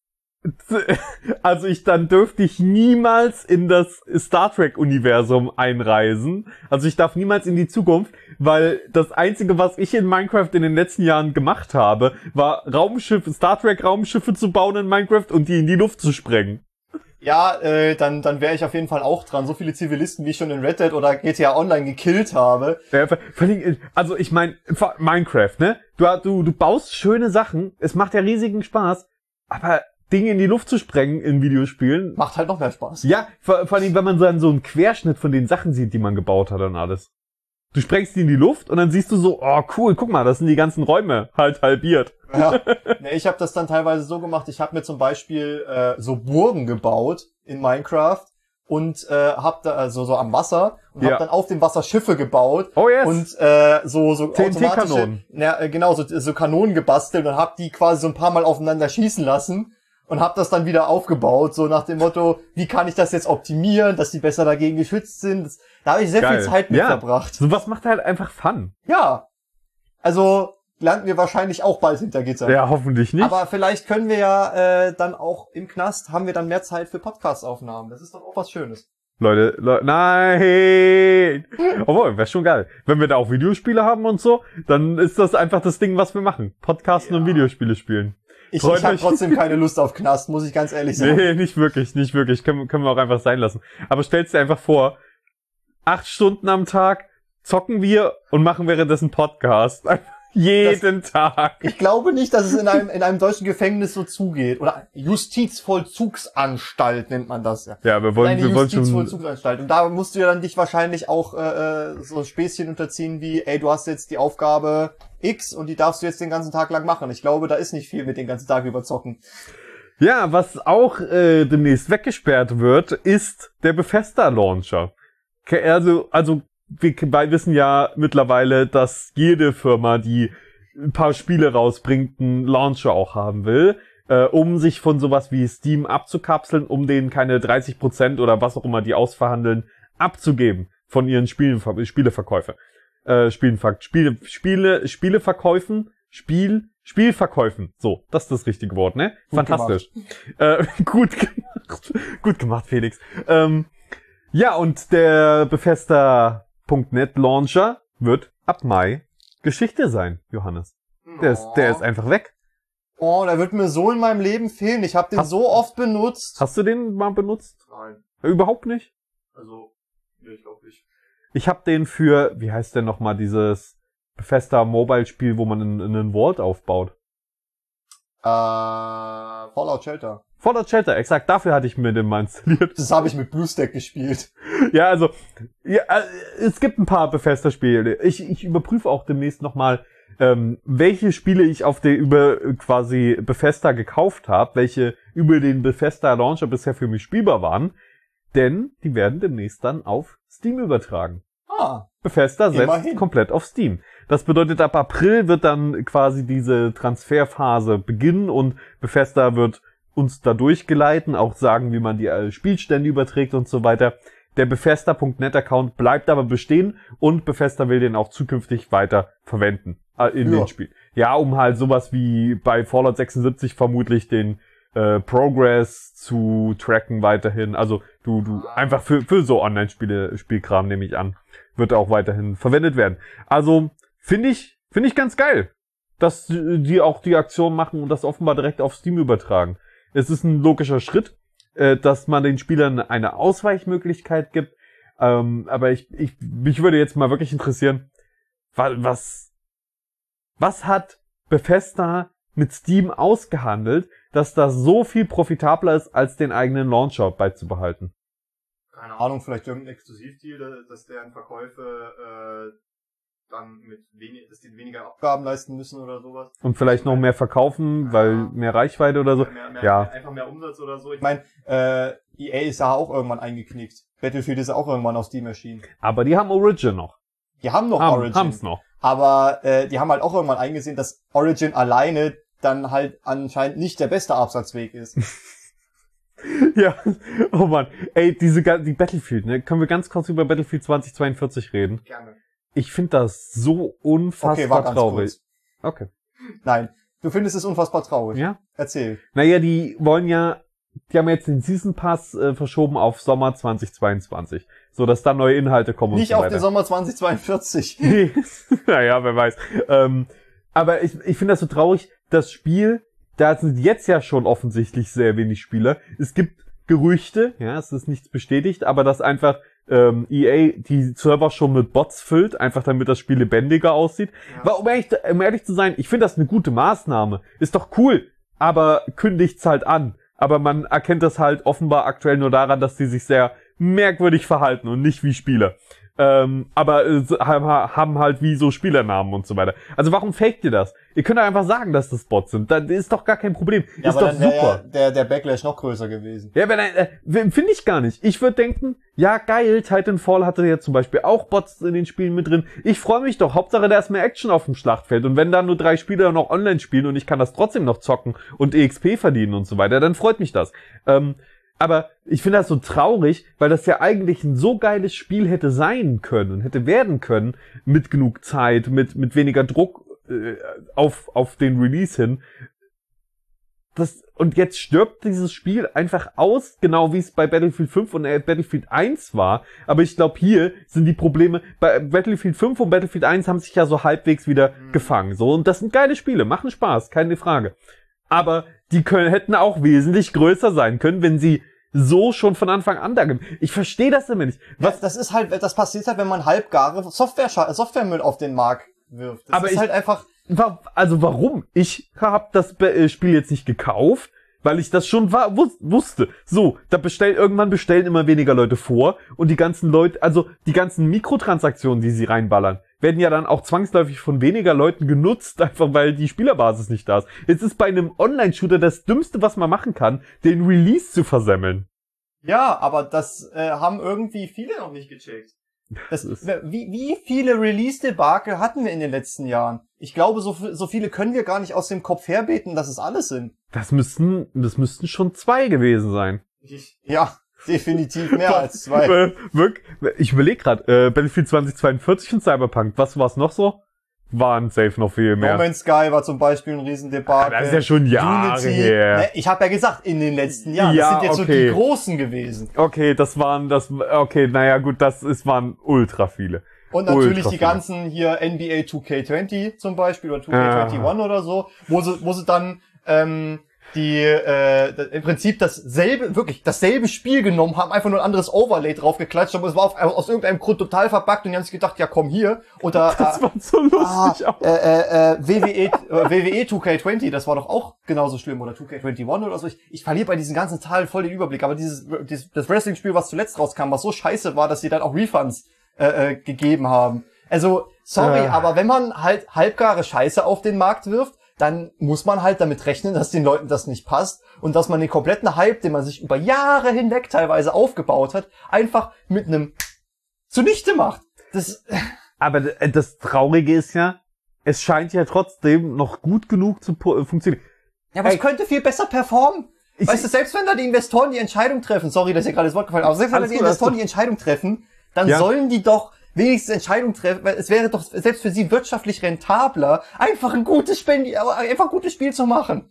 dann dürfte ich niemals in das Star Trek Universum einreisen. Also ich darf niemals in die Zukunft, weil das Einzige, was ich in Minecraft in den letzten Jahren gemacht habe, war Star Trek Raumschiffe zu bauen in Minecraft und die in die Luft zu sprengen. Ja, dann wäre ich auf jeden Fall auch dran. So viele Zivilisten, wie ich schon in Red Dead oder GTA Online gekillt habe. Also ich meine, Minecraft, ne? Du baust schöne Sachen, es macht ja riesigen Spaß, aber Dinge in die Luft zu sprengen in Videospielen macht halt noch mehr Spaß. Ja, vor allem, wenn man dann so einen Querschnitt von den Sachen sieht, die man gebaut hat und alles. Du sprengst die in die Luft und dann siehst du so, oh cool, guck mal, das sind die ganzen Räume halt halbiert. Ja, ich habe das dann teilweise so gemacht, ich habe mir zum Beispiel so Burgen gebaut in Minecraft und habe da so am Wasser und habe dann auf dem Wasser Schiffe gebaut. Oh yes. Und so automatische, so Kanonen gebastelt und habe die quasi so ein paar Mal aufeinander schießen lassen. Und hab das dann wieder aufgebaut, so nach dem Motto, wie kann ich das jetzt optimieren, dass die besser dagegen geschützt sind. Da habe ich sehr viel Zeit mit verbracht. Sowas macht halt einfach Fun. Ja, also landen wir wahrscheinlich auch bald hinter Gitter. Ja, hoffentlich nicht. Aber vielleicht können wir ja dann auch im Knast, haben wir dann mehr Zeit für Podcast-Aufnahmen. Das ist doch auch was Schönes. Leute, nein! Obwohl, wäre schon geil. Wenn wir da auch Videospiele haben und so, dann ist das einfach das Ding, was wir machen. Podcasten und Videospiele spielen. Ich habe trotzdem keine Lust auf Knast, muss ich ganz ehrlich sagen. Nee, nicht wirklich. Können wir auch einfach sein lassen. Aber stell's dir einfach vor, 8 Stunden am Tag zocken wir und machen währenddessen Podcast. Jeden Tag. Ich glaube nicht, dass es in einem deutschen Gefängnis so zugeht. Oder Justizvollzugsanstalt nennt man das ja. Ja, wir wollen schon... Justizvollzugsanstalt. Und da musst du ja dann dich wahrscheinlich auch so Späßchen unterziehen wie, ey, du hast jetzt die Aufgabe X und die darfst du jetzt den ganzen Tag lang machen. Ich glaube, da ist nicht viel mit den ganzen Tag über zocken. Ja, was auch demnächst weggesperrt wird, ist der Bethesda-Launcher. Also wir wissen ja mittlerweile, dass jede Firma, die ein paar Spiele rausbringt, einen Launcher auch haben will, um sich von sowas wie Steam abzukapseln, um denen keine 30% oder was auch immer die ausverhandeln, abzugeben von ihren Spieleverkäufen. Spielverkäufen. So, das ist das richtige Wort, ne? Gut Fantastisch. Gut gemacht. Gut gemacht, Felix. Ja, und der Bethesda.net Launcher wird ab Mai Geschichte sein, Johannes. Der ist einfach weg. Oh, der wird mir so in meinem Leben fehlen. Ich habe den so oft benutzt. Hast du den mal benutzt? Nein. Überhaupt nicht? Also, nee, ich glaube nicht. Ich habe den für, wie heißt denn nochmal dieses Bethesda Mobile Spiel, wo man in einen Vault aufbaut? Fallout Shelter. Fallout Shelter, exakt, dafür hatte ich mir den mal installiert. Das habe ich mit BlueStack gespielt. Ja, also, ja, es gibt ein paar Bethesda-Spiele. Ich überprüfe auch demnächst nochmal, welche Spiele ich über quasi Bethesda gekauft habe, welche über den Bethesda Launcher bisher für mich spielbar waren, denn die werden demnächst dann auf Steam übertragen. Bethesda setzt komplett auf Steam. Das bedeutet, ab April wird dann quasi diese Transferphase beginnen und Bethesda wird uns da durchgeleiten, auch sagen, wie man die Spielstände überträgt und so weiter. Der Bethesda.net-Account bleibt aber bestehen und Bethesda will den auch zukünftig weiter verwenden in den Spielen. Ja, um halt sowas wie bei Fallout 76 vermutlich den Progress zu tracken weiterhin. Also du einfach für so Online-Spielkram, nehme ich an, wird auch weiterhin verwendet werden. Also finde ich ganz geil, dass die auch die Aktion machen und das offenbar direkt auf Steam übertragen. Es ist ein logischer Schritt, dass man den Spielern eine Ausweichmöglichkeit gibt. Aber mich würde jetzt mal wirklich interessieren, was hat Bethesda mit Steam ausgehandelt, dass das so viel profitabler ist, als den eigenen Launcher beizubehalten? Keine Ahnung, vielleicht irgendein Exklusivdeal, dass deren Verkäufe dann dass die weniger Abgaben leisten müssen oder sowas. Und vielleicht noch mehr verkaufen, weil mehr Reichweite oder so. Einfach mehr Umsatz oder so. Ich meine, EA ist ja auch irgendwann eingeknickt. Battlefield ist auch irgendwann auf Steam erschienen. Aber die haben Origin noch. Die haben noch Origin. Haben's noch. Aber die haben halt auch irgendwann eingesehen, dass Origin alleine dann halt anscheinend nicht der beste Absatzweg ist. Ja, oh Mann. Ey, die Battlefield, ne? Können wir ganz kurz über Battlefield 2042 reden? Gerne. Ich finde das so unfassbar traurig. Okay. Nein, du findest es unfassbar traurig. Ja? Erzähl. Naja, die haben jetzt den Season Pass verschoben auf Sommer 2022. So, dass da neue Inhalte kommen und so weiter. Nicht auf den Sommer 2042. Nee. Naja, wer weiß. Aber ich finde das so traurig, das Spiel, da sind jetzt ja schon offensichtlich sehr wenig Spieler. Es gibt Gerüchte, ja, es ist nichts bestätigt, aber dass einfach EA die Server schon mit Bots füllt, einfach damit das Spiel lebendiger aussieht. Ja. Um ehrlich zu sein, ich finde das eine gute Maßnahme. Ist doch cool, aber kündigt's halt an. Aber man erkennt das halt offenbar aktuell nur daran, dass die sich sehr merkwürdig verhalten und nicht wie Spieler. Aber haben halt wie so Spielernamen und so weiter. Also warum faked ihr das? Ihr könnt doch einfach sagen, dass das Bots sind. Das ist doch gar kein Problem. Ja, ist aber doch super. Ja der Backlash noch größer gewesen. Ja, aber finde ich gar nicht. Ich würde denken, ja geil, Titanfall hatte ja zum Beispiel auch Bots in den Spielen mit drin. Ich freue mich doch. Hauptsache, da ist mehr Action auf dem Schlachtfeld. Und wenn da nur 3 Spieler noch online spielen und ich kann das trotzdem noch zocken und EXP verdienen und so weiter, dann freut mich das. Aber ich finde das so traurig, weil das ja eigentlich ein so geiles Spiel hätte sein können, hätte werden können, mit genug Zeit, mit weniger Druck auf den Release hin. Und jetzt stirbt dieses Spiel einfach aus, genau wie es bei Battlefield 5 und Battlefield 1 war. Aber ich glaube, hier sind die Probleme, bei Battlefield 5 und Battlefield 1 haben sich ja so halbwegs wieder gefangen. So, und das sind geile Spiele, machen Spaß, keine Frage. Aber die hätten auch wesentlich größer sein können, wenn sie so schon von Anfang an da gibt. Ich verstehe das immer nicht. Das passiert halt, wenn man halbgare Softwaremüll auf den Markt wirft. Das ist halt einfach. Also warum? Ich habe das Spiel jetzt nicht gekauft, weil ich das schon wusste. So, irgendwann bestellen immer weniger Leute vor und die ganzen Leute, also die ganzen Mikrotransaktionen, die sie reinballern, werden ja dann auch zwangsläufig von weniger Leuten genutzt, einfach weil die Spielerbasis nicht da ist. Jetzt ist bei einem Online-Shooter das Dümmste, was man machen kann, den Release zu versemmeln. Ja, aber das haben irgendwie viele noch nicht gecheckt. Wie viele Release-Debakel hatten wir in den letzten Jahren? Ich glaube, so viele können wir gar nicht aus dem Kopf herbeten, dass es alles sind. Das müssten schon 2 gewesen sein. Ja, definitiv mehr als 2. Ich überlege gerade, Battlefield 2042 und Cyberpunk, was war's noch so? waren safe noch viel mehr. No Man's Sky war zum Beispiel ein Riesendebakel. Das ist ja schon Jahre her. Ne, ich habe ja gesagt, in den letzten Jahren. Ja, das sind jetzt okay. so die großen gewesen. Okay, naja, gut, waren ultra viele. Und natürlich Ultra die viele. ganzen hier NBA 2K20 zum Beispiel oder 2K21 oder so, wo sie dann im Prinzip dasselbe Spiel genommen haben, einfach nur ein anderes Overlay draufgeklatscht, aber es war aus irgendeinem Grund total verbuggt und die haben sich gedacht, ja komm hier. Oder Das war so lustig auch. WWE 2K20, das war doch auch genauso schlimm, oder 2K21 oder so. Ich verliere bei diesen ganzen Zahlen voll den Überblick, aber das Wrestling-Spiel, was zuletzt rauskam, was so scheiße war, dass sie dann auch Refunds gegeben haben. Also, sorry, aber wenn man halt halbgare Scheiße auf den Markt wirft, dann muss man halt damit rechnen, dass den Leuten das nicht passt und dass man den kompletten Hype, den man sich über Jahre hinweg teilweise aufgebaut hat, einfach mit einem zunichte macht. Aber das Traurige ist ja, es scheint ja trotzdem noch gut genug zu funktionieren. Ja, aber es könnte viel besser performen. Weißt du, selbst wenn da die Investoren die Entscheidung treffen, sorry, dass ihr gerade das Wort gefallen, aber selbst wenn da die Investoren die Entscheidung treffen, dann sollen die doch wenigstens Entscheidungen treffen, weil es wäre doch selbst für sie wirtschaftlich rentabler, einfach ein gutes Spiel zu machen.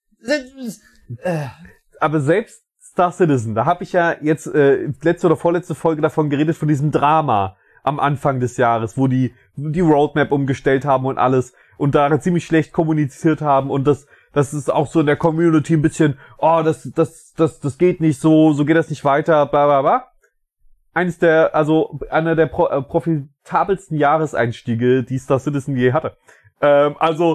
Aber selbst Star Citizen, da habe ich ja jetzt letzte oder vorletzte Folge davon geredet, von diesem Drama am Anfang des Jahres, wo die Roadmap umgestellt haben und alles und da ziemlich schlecht kommuniziert haben und das ist auch so in der Community ein bisschen, das geht nicht so geht das nicht weiter, bla bla bla. Einer der profitabelsten Jahreseinstiege, die Star Citizen je hatte. Also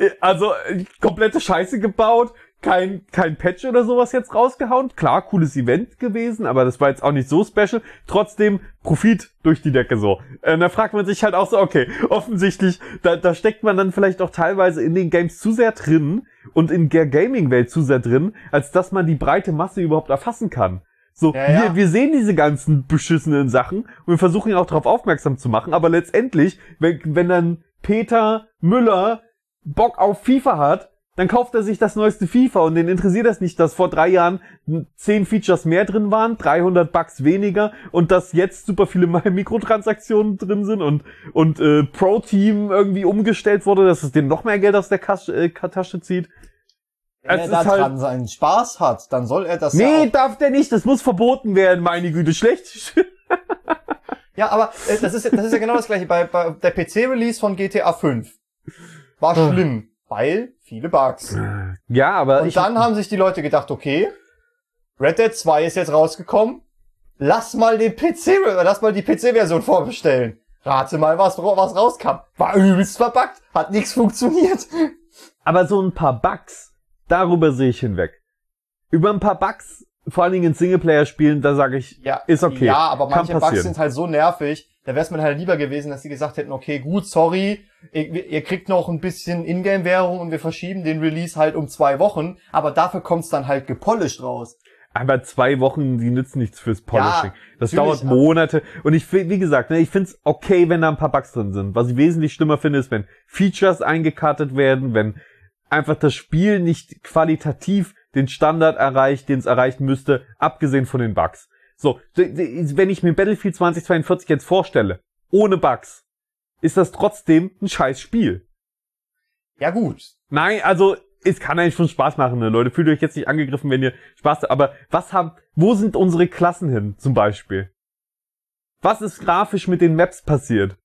komplette Scheiße gebaut, kein Patch oder sowas jetzt rausgehauen. Klar, cooles Event gewesen, aber das war jetzt auch nicht so special. Trotzdem Profit durch die Decke so. Da fragt man sich halt auch so, okay, offensichtlich, da steckt man dann vielleicht auch teilweise in den Games zu sehr drin und in der Gaming-Welt zu sehr drin, als dass man die breite Masse überhaupt erfassen kann. So, ja. Wir sehen diese ganzen beschissenen Sachen und wir versuchen ihn auch darauf aufmerksam zu machen, aber letztendlich, wenn dann Peter Müller Bock auf FIFA hat, dann kauft er sich das neueste FIFA und den interessiert das nicht, dass vor 3 Jahren 10 Features mehr drin waren, 300 Bucks weniger und dass jetzt super viele Mikrotransaktionen drin sind und Pro-Team irgendwie umgestellt wurde, dass es dem noch mehr Geld aus der Tasche zieht. Wenn er da dran seinen Spaß hat, dann soll er das darf der nicht, das muss verboten werden, meine Güte, schlecht. Ja, aber das ist ja genau das gleiche. Bei der PC-Release von GTA 5 war schlimm, weil viele Bugs. Ja, aber und dann haben sich die Leute gedacht, okay, Red Dead 2 ist jetzt rausgekommen, lass mal die PC-Version vorbestellen. Rate mal, was rauskam. War übelst verbuggt, hat nichts funktioniert. Aber so ein paar Bugs, darüber sehe ich hinweg. Über ein paar Bugs, vor allen Dingen in Singleplayer-Spielen, da sage ich, ist okay. Ja, aber manche passieren. Bugs sind halt so nervig, da wäre es mir halt lieber gewesen, dass sie gesagt hätten, okay, gut, sorry, ihr kriegt noch ein bisschen Ingame-Währung und wir verschieben den Release halt um 2 Wochen, aber dafür kommt's dann halt gepolished raus. Aber 2 Wochen, die nützen nichts fürs Polishing. Ja, das dauert Monate. Und wie gesagt, ich find's okay, wenn da ein paar Bugs drin sind. Was ich wesentlich schlimmer finde, ist, wenn Features eingekartet werden, wenn einfach das Spiel nicht qualitativ den Standard erreicht, den es erreichen müsste, abgesehen von den Bugs. So, wenn ich mir Battlefield 2042 jetzt vorstelle, ohne Bugs, ist das trotzdem ein scheiß Spiel. Ja gut. Nein, also es kann eigentlich schon Spaß machen, ne? Leute, fühlt euch jetzt nicht angegriffen, wenn ihr Spaß habt. Aber wo sind unsere Klassen hin, zum Beispiel? Was ist grafisch mit den Maps passiert?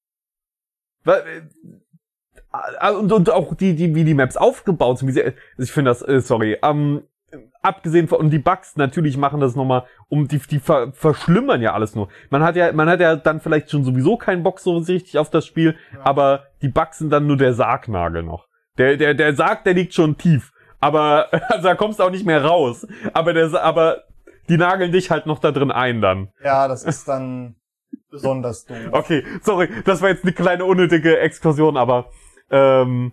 Und auch wie die Maps aufgebaut sind. Ich finde das, abgesehen von, und die Bugs natürlich machen das nochmal, die verschlimmern ja alles nur. Man hat ja dann vielleicht schon sowieso keinen Bock so richtig auf das Spiel, aber die Bugs sind dann nur der Sargnagel noch. Der Sarg, der liegt schon tief. Aber, also da kommst du auch nicht mehr raus. Aber die nageln dich halt noch da drin ein dann. Ja, das ist dann besonders doof. Okay, sorry, das war jetzt eine kleine unnötige Exkursion, aber, wir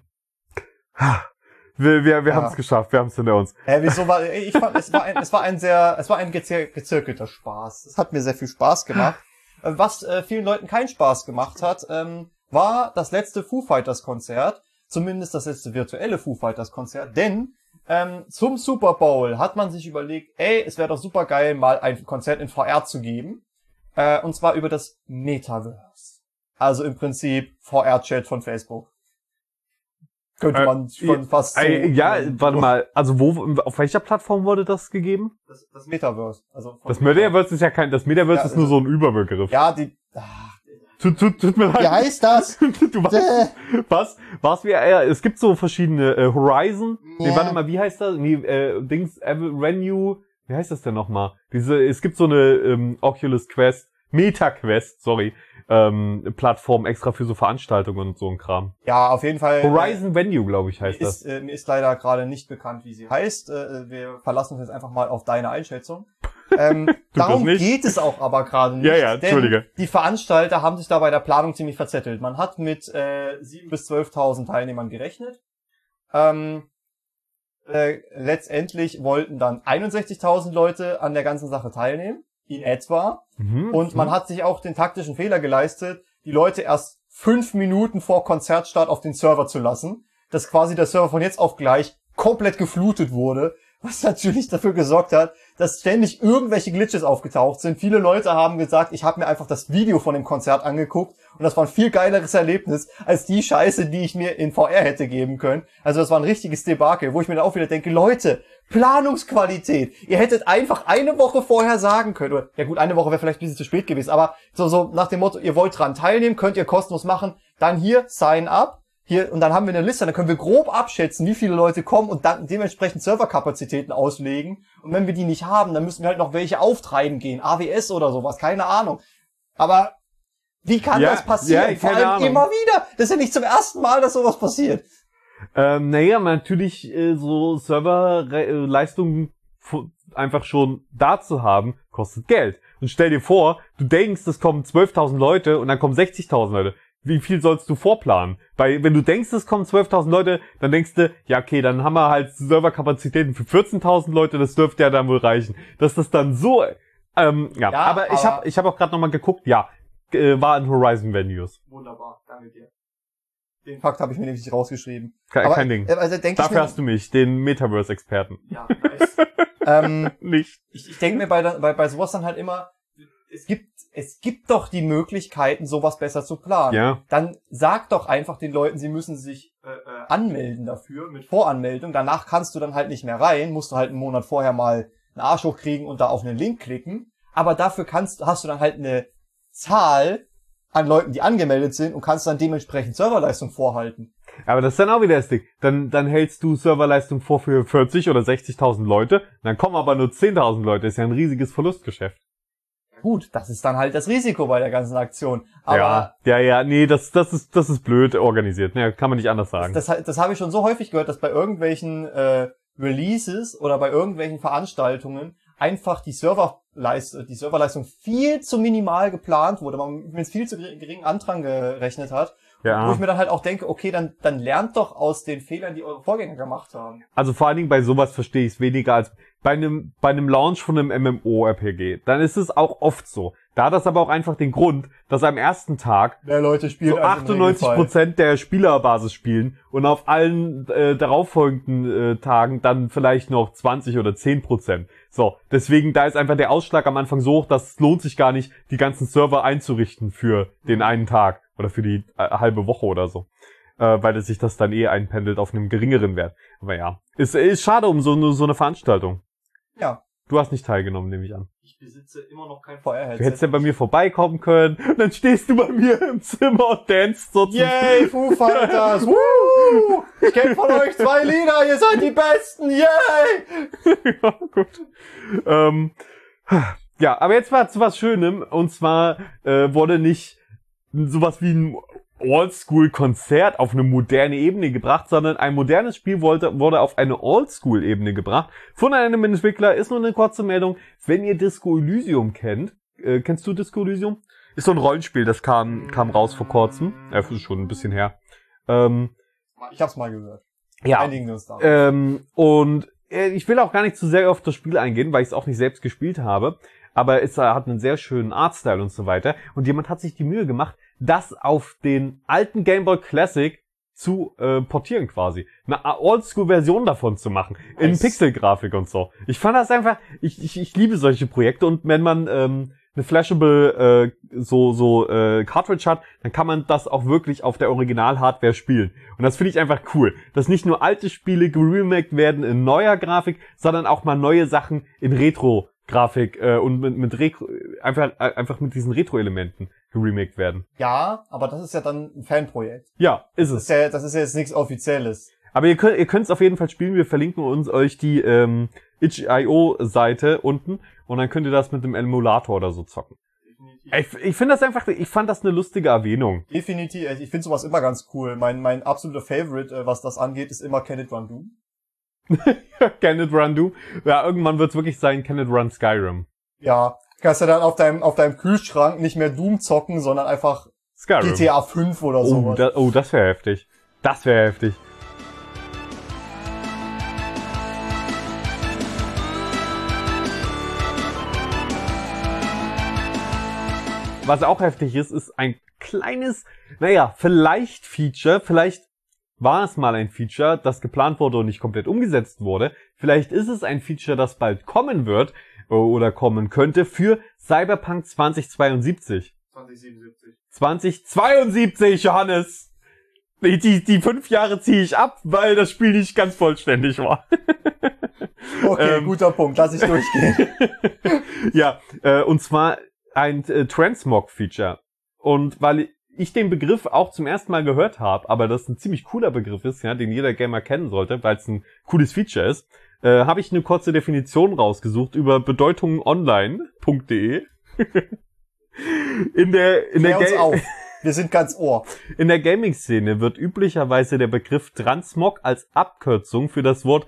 haben es geschafft, wir haben es hinter uns. Wieso war, ich fand, es war ein gezirkelter Spaß. Es hat mir sehr viel Spaß gemacht. Was vielen Leuten keinen Spaß gemacht hat, war das letzte Foo Fighters Konzert. Zumindest das letzte virtuelle Foo Fighters Konzert, denn zum Super Bowl hat man sich überlegt, es wäre doch super geil, mal ein Konzert in VR zu geben, und zwar über das Metaverse. Also im Prinzip VR-Chat von Facebook. Könnte man schon fast so... ja, warte mal, also auf welcher Plattform wurde das gegeben? Das Metaverse. Also das Metaverse ist ja das Metaverse ist nur so ein Überbegriff. Ja, Tut mir leid. Wie heißt das? Du weißt, was wir, es gibt so verschiedene, Horizon. Ja. Nee, warte mal, wie heißt das? Nee, Renew, wie heißt das denn nochmal? Es gibt so eine, Oculus Quest, Meta Quest, sorry, Plattform extra für so Veranstaltungen und so ein Kram. Ja, auf jeden Fall. Horizon Venue, glaube ich, heißt das. Mir ist leider gerade nicht bekannt, wie sie heißt. Wir verlassen uns jetzt einfach mal auf deine Einschätzung. Darum geht es auch aber gerade nicht. Ja, Entschuldige. Denn die Veranstalter haben sich da bei der Planung ziemlich verzettelt. Man hat mit 7.000 bis 12.000 Teilnehmern gerechnet. Letztendlich wollten dann 61.000 Leute an der ganzen Sache teilnehmen. In etwa. Und man hat sich auch den taktischen Fehler geleistet, die Leute erst 5 Minuten vor Konzertstart auf den Server zu lassen, dass quasi der Server von jetzt auf gleich komplett geflutet wurde, was natürlich dafür gesorgt hat, dass ständig irgendwelche Glitches aufgetaucht sind. Viele Leute haben gesagt, ich habe mir einfach das Video von dem Konzert angeguckt und das war ein viel geileres Erlebnis als die Scheiße, die ich mir in VR hätte geben können. Also das war ein richtiges Debakel, wo ich mir dann auch wieder denke, Leute, Planungsqualität. Ihr hättet einfach eine Woche vorher sagen können. Oder, ja gut, eine Woche wäre vielleicht ein bisschen zu spät gewesen, aber so nach dem Motto, ihr wollt dran teilnehmen, könnt ihr kostenlos machen, dann hier, sign up. Hier, und dann haben wir eine Liste, dann können wir grob abschätzen, wie viele Leute kommen und dann dementsprechend Serverkapazitäten auslegen. Und wenn wir die nicht haben, dann müssen wir halt noch welche auftreiben gehen. AWS oder sowas, keine Ahnung. Aber wie kann das passieren? Ja, vor allem immer wieder. Das ist ja nicht zum ersten Mal, dass sowas passiert. Naja, natürlich so Serverleistungen einfach schon da zu haben, kostet Geld. Und stell dir vor, du denkst, es kommen 12.000 Leute und dann kommen 60.000 Leute. Wie viel sollst du vorplanen? Weil wenn du denkst, es kommen 12.000 Leute, dann denkst du, ja okay, dann haben wir halt Serverkapazitäten für 14.000 Leute, das dürfte ja dann wohl reichen. Dass das dann so, aber ich hab auch gerade nochmal geguckt, war in Horizon Venues. Wunderbar, danke dir. Den Fakt habe ich mir nämlich rausgeschrieben. Kein Ding. Also Dafür hast du mich, den Metaverse-Experten. Ja, nice. Nicht. Ich denke mir bei sowas dann halt immer, es gibt doch die Möglichkeiten, sowas besser zu planen. Ja. Dann sag doch einfach den Leuten, sie müssen sich anmelden dafür, mit Voranmeldung. Danach kannst du dann halt nicht mehr rein, musst du halt einen Monat vorher mal einen Arsch hochkriegen und da auf einen Link klicken. Aber dafür hast du dann halt eine Zahl an Leuten, die angemeldet sind und kannst dann dementsprechend Serverleistung vorhalten. Aber das ist dann auch wieder das Ding. Dann hältst du Serverleistung vor für 40 oder 60.000 Leute, dann kommen aber nur 10.000 Leute. Das ist ja ein riesiges Verlustgeschäft. Gut, das ist dann halt das Risiko bei der ganzen Aktion. Aber nee, das ist blöd organisiert. Ja, kann man nicht anders sagen. Das habe ich schon so häufig gehört, dass bei irgendwelchen Releases oder bei irgendwelchen Veranstaltungen einfach die Serverleistung viel zu minimal geplant wurde, man mit viel zu geringen Andrang gerechnet hat. Ja. Wo ich mir dann halt auch denke, okay, dann lernt doch aus den Fehlern, die eure Vorgänger gemacht haben. Also vor allen Dingen bei sowas verstehe ich es weniger als bei einem Launch von einem MMO-RPG. Dann ist es auch oft so. Da hat das aber auch einfach den Grund, dass am ersten Tag mehr Leute spielen, so 98% der Spielerbasis spielen und auf allen darauffolgenden Tagen dann vielleicht noch 20 oder 10%. So, deswegen da ist einfach der Ausschlag am Anfang so hoch, dass es lohnt sich gar nicht, die ganzen Server einzurichten für den einen Tag oder für die halbe Woche oder so. Weil sich das dann einpendelt auf einem geringeren Wert. Aber ja, ist schade um so eine Veranstaltung. Ja. Du hast nicht teilgenommen, nehme ich an. Ich besitze immer noch kein VR-Headset. Du hättest ja bei mir vorbeikommen können. Und dann stehst du bei mir im Zimmer und danst so. Yay, Foo Fighters! Woo! Ich kenn von euch 2 Lieder, ihr seid die Besten! Yay! Ja, gut. Ja, aber jetzt war zu was Schönem. Und zwar wurde nicht sowas wie ein Oldschool-Konzert auf eine moderne Ebene gebracht, sondern ein modernes Spiel wurde auf eine Oldschool-Ebene gebracht. Von einem Entwickler, ist nur eine kurze Meldung. Wenn ihr Disco Elysium kennt, kennst du Disco Elysium? Ist so ein Rollenspiel, das kam raus vor kurzem. Ist schon ein bisschen her. Ich hab's mal gehört. Ja. Einigen uns da. Und ich will auch gar nicht zu sehr auf das Spiel eingehen, weil ich es auch nicht selbst gespielt habe. Aber es hat einen sehr schönen Artstyle und so weiter. Und jemand hat sich die Mühe gemacht, das auf den alten Game Boy Classic zu portieren quasi. Eine Oldschool-Version davon zu machen. Nice. In Pixelgrafik und so. Ich fand das einfach, ich liebe solche Projekte. Und wenn man eine flashable Cartridge hat, dann kann man das auch wirklich auf der Original-Hardware spielen. Und das finde ich einfach cool, dass nicht nur alte Spiele geremaked werden in neuer Grafik, sondern auch mal neue Sachen in Retro-Grafik und einfach mit diesen Retro-Elementen geremaked werden. Ja, aber das ist ja dann ein Fanprojekt. Ja, ist es. Das ist ja jetzt nichts Offizielles. Aber ihr könnt es auf jeden Fall spielen. Wir verlinken euch die itch.io-Seite unten und dann könnt ihr das mit dem Emulator oder so zocken. Ich finde das einfach, ich fand das eine lustige Erwähnung. Definitiv. Ich finde sowas immer ganz cool. Mein absoluter Favorite, was das angeht, ist immer Can It Run Doom. Can It Run Doom? Ja, irgendwann wird's wirklich sein Can It Run Skyrim. Ja, kannst du dann auf deinem Kühlschrank nicht mehr Doom zocken, sondern einfach Skyrim. GTA 5 oder sowas. Das wäre heftig. Das wäre heftig. Was auch heftig ist ein kleines, vielleicht Feature, vielleicht war es mal ein Feature, das geplant wurde und nicht komplett umgesetzt wurde. Vielleicht ist es ein Feature, das bald kommen wird oder kommen könnte für Cyberpunk 2072. 2072, Johannes! Die 5 Jahre ziehe ich ab, weil das Spiel nicht ganz vollständig war. Okay, guter Punkt, lass ich durchgehen. Ja, und zwar ein Transmog-Feature. Und weil ich den Begriff auch zum ersten Mal gehört habe, aber das ein ziemlich cooler Begriff ist, ja, den jeder Gamer kennen sollte, weil es ein cooles Feature ist, habe ich eine kurze Definition rausgesucht über bedeutungenonline.de. Wir sind ganz Ohr. In der Gaming-Szene wird üblicherweise der Begriff Transmog als Abkürzung für das Wort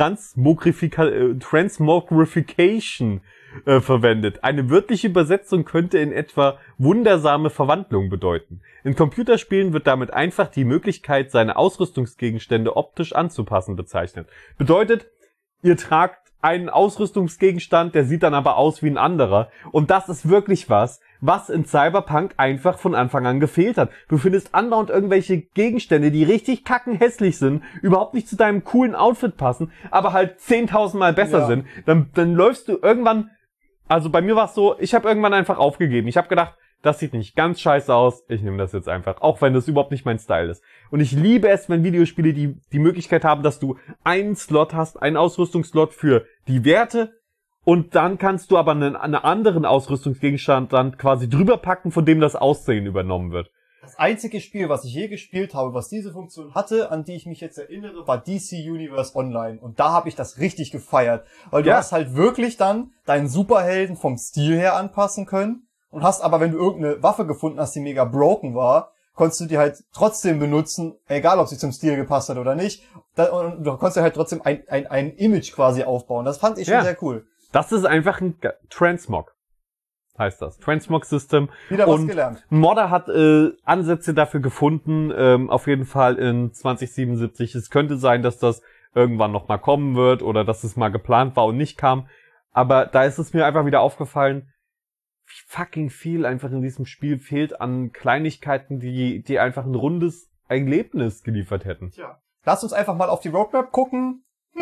Transmogrification verwendet. Eine wörtliche Übersetzung könnte in etwa wundersame Verwandlung bedeuten. In Computerspielen wird damit einfach die Möglichkeit, seine Ausrüstungsgegenstände optisch anzupassen bezeichnet. Bedeutet, ihr tragt einen Ausrüstungsgegenstand, der sieht dann aber aus wie ein anderer. Und das ist wirklich was in Cyberpunk einfach von Anfang an gefehlt hat. Du findest andauernd irgendwelche Gegenstände, die richtig kackenhässlich sind, überhaupt nicht zu deinem coolen Outfit passen, aber halt 10.000 Mal besser sind. Dann läufst du irgendwann, also bei mir war es so, ich habe irgendwann einfach aufgegeben. Ich habe gedacht, das sieht nicht ganz scheiße aus, ich nehme das jetzt einfach, auch wenn das überhaupt nicht mein Style ist. Und ich liebe es, wenn Videospiele die Möglichkeit haben, dass du einen Slot hast, einen Ausrüstungsslot für die Werte, und dann kannst du aber einen anderen Ausrüstungsgegenstand dann quasi drüber packen, von dem das Aussehen übernommen wird. Das einzige Spiel, was ich je gespielt habe, was diese Funktion hatte, an die ich mich jetzt erinnere, war DC Universe Online. Und da habe ich das richtig gefeiert. Weil du hast halt wirklich dann deinen Superhelden vom Stil her anpassen können. Und hast aber, wenn du irgendeine Waffe gefunden hast, die mega broken war, konntest du die halt trotzdem benutzen, egal ob sie zum Stil gepasst hat oder nicht. Und du konntest halt trotzdem ein Image quasi aufbauen. Das fand ich schon sehr cool. Das ist einfach ein Transmog, heißt das. Transmog-System. Wieder was gelernt. Modder hat Ansätze dafür gefunden, auf jeden Fall in 2077. Es könnte sein, dass das irgendwann noch mal kommen wird oder dass es mal geplant war und nicht kam. Aber da ist es mir einfach wieder aufgefallen, wie fucking viel einfach in diesem Spiel fehlt an Kleinigkeiten, die einfach ein rundes Erlebnis geliefert hätten. Tja. Lass uns einfach mal auf die Roadmap gucken.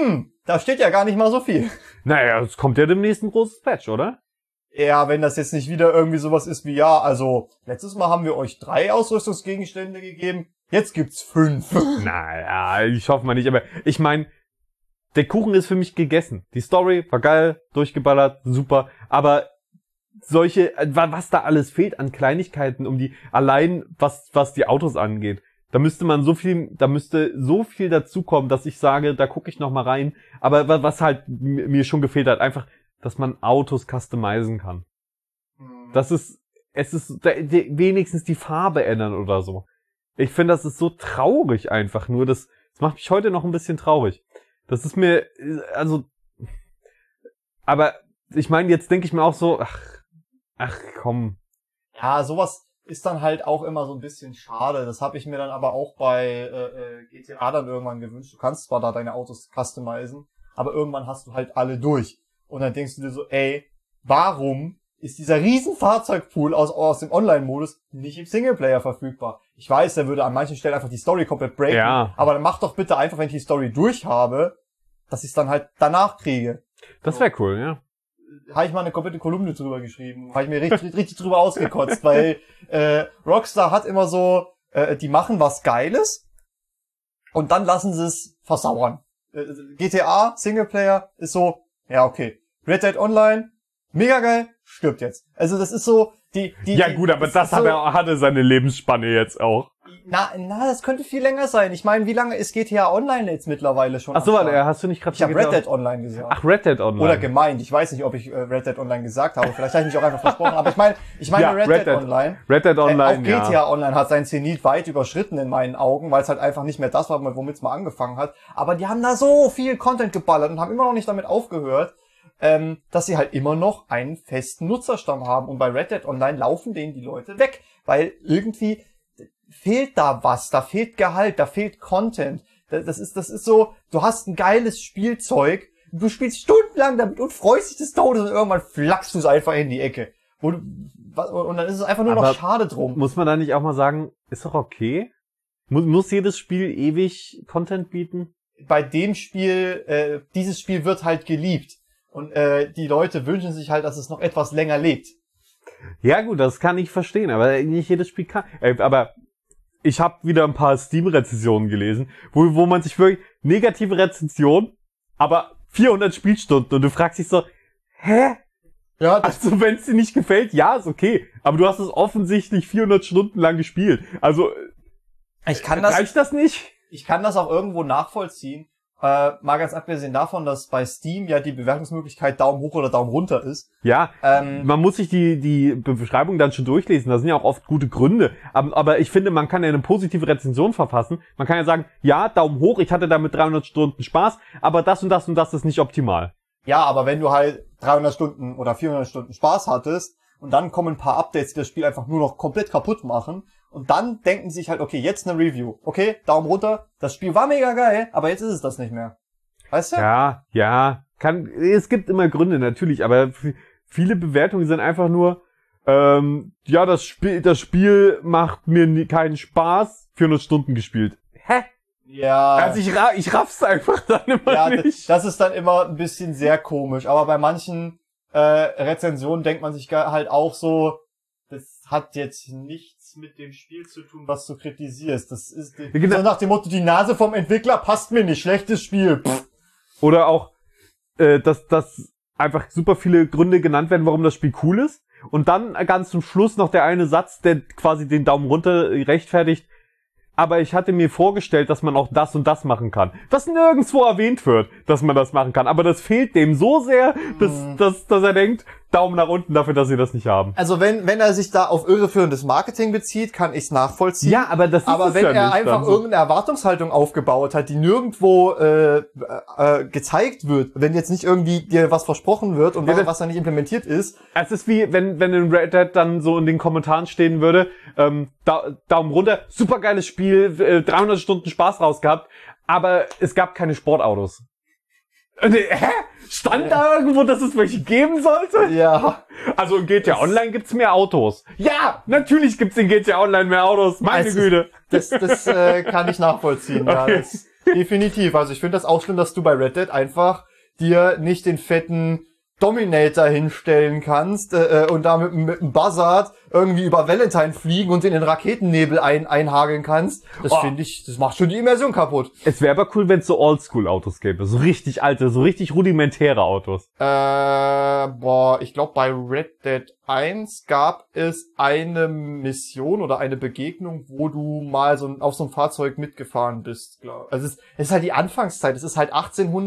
Da steht ja gar nicht mal so viel. Naja, es kommt ja demnächst ein großes Patch, oder? Ja, wenn das jetzt nicht wieder irgendwie sowas ist wie, also, letztes Mal haben wir euch 3 Ausrüstungsgegenstände gegeben, jetzt gibt's 5. Naja, ich hoffe mal nicht, aber ich meine, der Kuchen ist für mich gegessen. Die Story war geil, durchgeballert, super, aber was da alles fehlt an Kleinigkeiten, allein was die Autos angeht. Da müsste so viel dazukommen, dass ich sage, da gucke ich noch mal rein. Aber was halt mir schon gefehlt hat, einfach, dass man Autos customizen kann. Wenigstens die Farbe ändern oder so. Ich finde, das ist so traurig einfach nur. Das macht mich heute noch ein bisschen traurig. Das ist mir, aber ich meine, jetzt denke ich mir auch so, ach komm. Ja, sowas ist dann halt auch immer so ein bisschen schade. Das habe ich mir dann aber auch bei GTA dann irgendwann gewünscht. Du kannst zwar da deine Autos customizen, aber irgendwann hast du halt alle durch. Und dann denkst du dir so, warum ist dieser riesen Fahrzeugpool aus dem Online-Modus nicht im Singleplayer verfügbar? Ich weiß, der würde an manchen Stellen einfach die Story komplett breaken, aber dann mach doch bitte einfach, wenn ich die Story durch habe, dass ich es dann halt danach kriege. Das wäre cool, ja. habe ich mal eine komplette Kolumne drüber geschrieben. Habe ich mir richtig drüber ausgekotzt, weil Rockstar hat immer so, die machen was Geiles und dann lassen sie es versauern. GTA, Singleplayer, ist so, ja okay. Red Dead Online, mega geil, stirbt jetzt. Also das ist so, ja gut, aber das hatte seine Lebensspanne jetzt auch. Na, das könnte viel länger sein. Ich meine, wie lange ist GTA Online jetzt mittlerweile schon? Ach so, hast du nicht gerade... Ich habe Red Dead Online gesagt. Ach, Red Dead Online. Oder gemeint. Ich weiß nicht, ob ich Red Dead Online gesagt habe. Vielleicht habe ich mich auch einfach versprochen. Aber ich meine ja, Red Dead Online. Red Dead Online, auch GTA Online hat sein Zenit weit überschritten in meinen Augen, weil es halt einfach nicht mehr das war, womit es mal angefangen hat. Aber die haben da so viel Content geballert und haben immer noch nicht damit aufgehört, dass sie halt immer noch einen festen Nutzerstamm haben. Und bei Red Dead Online laufen denen die Leute weg, weil irgendwie fehlt da was, da fehlt Gehalt, da fehlt Content. Das ist so, du hast ein geiles Spielzeug, du spielst stundenlang damit und freust dich des Todes und irgendwann flackst du es einfach in die Ecke. Und dann ist es einfach nur noch schade drum. Muss man da nicht auch mal sagen, ist doch okay? Muss jedes Spiel ewig Content bieten? Bei dem Spiel, dieses Spiel wird halt geliebt. Und die Leute wünschen sich halt, dass es noch etwas länger lebt. Ja gut, das kann ich verstehen, aber nicht jedes Spiel kann. Aber ich habe wieder ein paar Steam-Rezensionen gelesen, wo man sich wirklich negative Rezension, aber 400 Spielstunden und du fragst dich so, hä? Ja, also wenn es dir nicht gefällt, ja, ist okay, aber du hast es offensichtlich 400 Stunden lang gespielt. Also reicht das nicht? Ich kann das auch irgendwo nachvollziehen. Mal ganz abgesehen davon, dass bei Steam ja die Bewertungsmöglichkeit Daumen hoch oder Daumen runter ist. Ja, man muss sich die Beschreibung dann schon durchlesen. Da sind ja auch oft gute Gründe. Aber ich finde, man kann ja eine positive Rezension verfassen. Man kann ja sagen, ja, Daumen hoch, ich hatte damit 300 Stunden Spaß, aber das und das und das ist nicht optimal. Ja, aber wenn du halt 300 Stunden oder 400 Stunden Spaß hattest und dann kommen ein paar Updates, die das Spiel einfach nur noch komplett kaputt machen, und dann denken sie sich halt, okay, jetzt eine Review. Okay, Daumen runter. Das Spiel war mega geil, aber jetzt ist es das nicht mehr. Weißt du? Ja. Es gibt immer Gründe, natürlich, aber viele Bewertungen sind einfach nur, ja, das Spiel macht mir keinen Spaß, 400 Stunden gespielt. Hä? Ja. Also ich raff's einfach dann immer nicht. Das ist dann immer ein bisschen sehr komisch. Aber bei manchen Rezensionen denkt man sich halt auch so, das hat jetzt nichts mit dem Spiel zu tun, was du kritisierst. Das ist so nach dem Motto, die Nase vom Entwickler passt mir nicht, schlechtes Spiel. Pff. Oder auch, dass einfach super viele Gründe genannt werden, warum das Spiel cool ist. Und dann ganz zum Schluss noch der eine Satz, der quasi den Daumen runter rechtfertigt. Aber ich hatte mir vorgestellt, dass man auch das und das machen kann. Was nirgendwo erwähnt wird, dass man das machen kann. Aber das fehlt dem so sehr, dass er denkt, Daumen nach unten dafür, dass sie das nicht haben. Also wenn er sich da auf irreführendes Marketing bezieht, kann ich's nachvollziehen. Ja, aber das ist aber wenn er einfach irgendeine Erwartungshaltung aufgebaut hat, die nirgendwo gezeigt wird, wenn jetzt nicht irgendwie dir was versprochen wird und was dann nicht implementiert ist. Es ist wie, wenn in Red Dead dann so in den Kommentaren stehen würde, Daumen runter, supergeiles Spiel, 300 Stunden Spaß rausgehabt, aber es gab keine Sportautos. Hä? Stand da irgendwo, dass es welche geben sollte? Ja. Also in GTA Online gibt's mehr Autos. Ja, natürlich gibt's in GTA Online mehr Autos. Meine Güte. Das kann ich nachvollziehen. Okay. Ja, das, definitiv. Also ich finde das auch schlimm, dass du bei Red Dead einfach dir nicht den fetten Dominator hinstellen kannst und da mit einem Buzzard irgendwie über Valentine fliegen und in den Raketennebel einhageln kannst. Das finde ich, das macht schon die Immersion kaputt. Es wäre aber cool, wenn es so Oldschool-Autos gäbe. So richtig alte, so richtig rudimentäre Autos. Ich glaube bei Red Dead 1 gab es eine Mission oder eine Begegnung, wo du mal auf so einem Fahrzeug mitgefahren bist. Also es ist halt die Anfangszeit. Es ist halt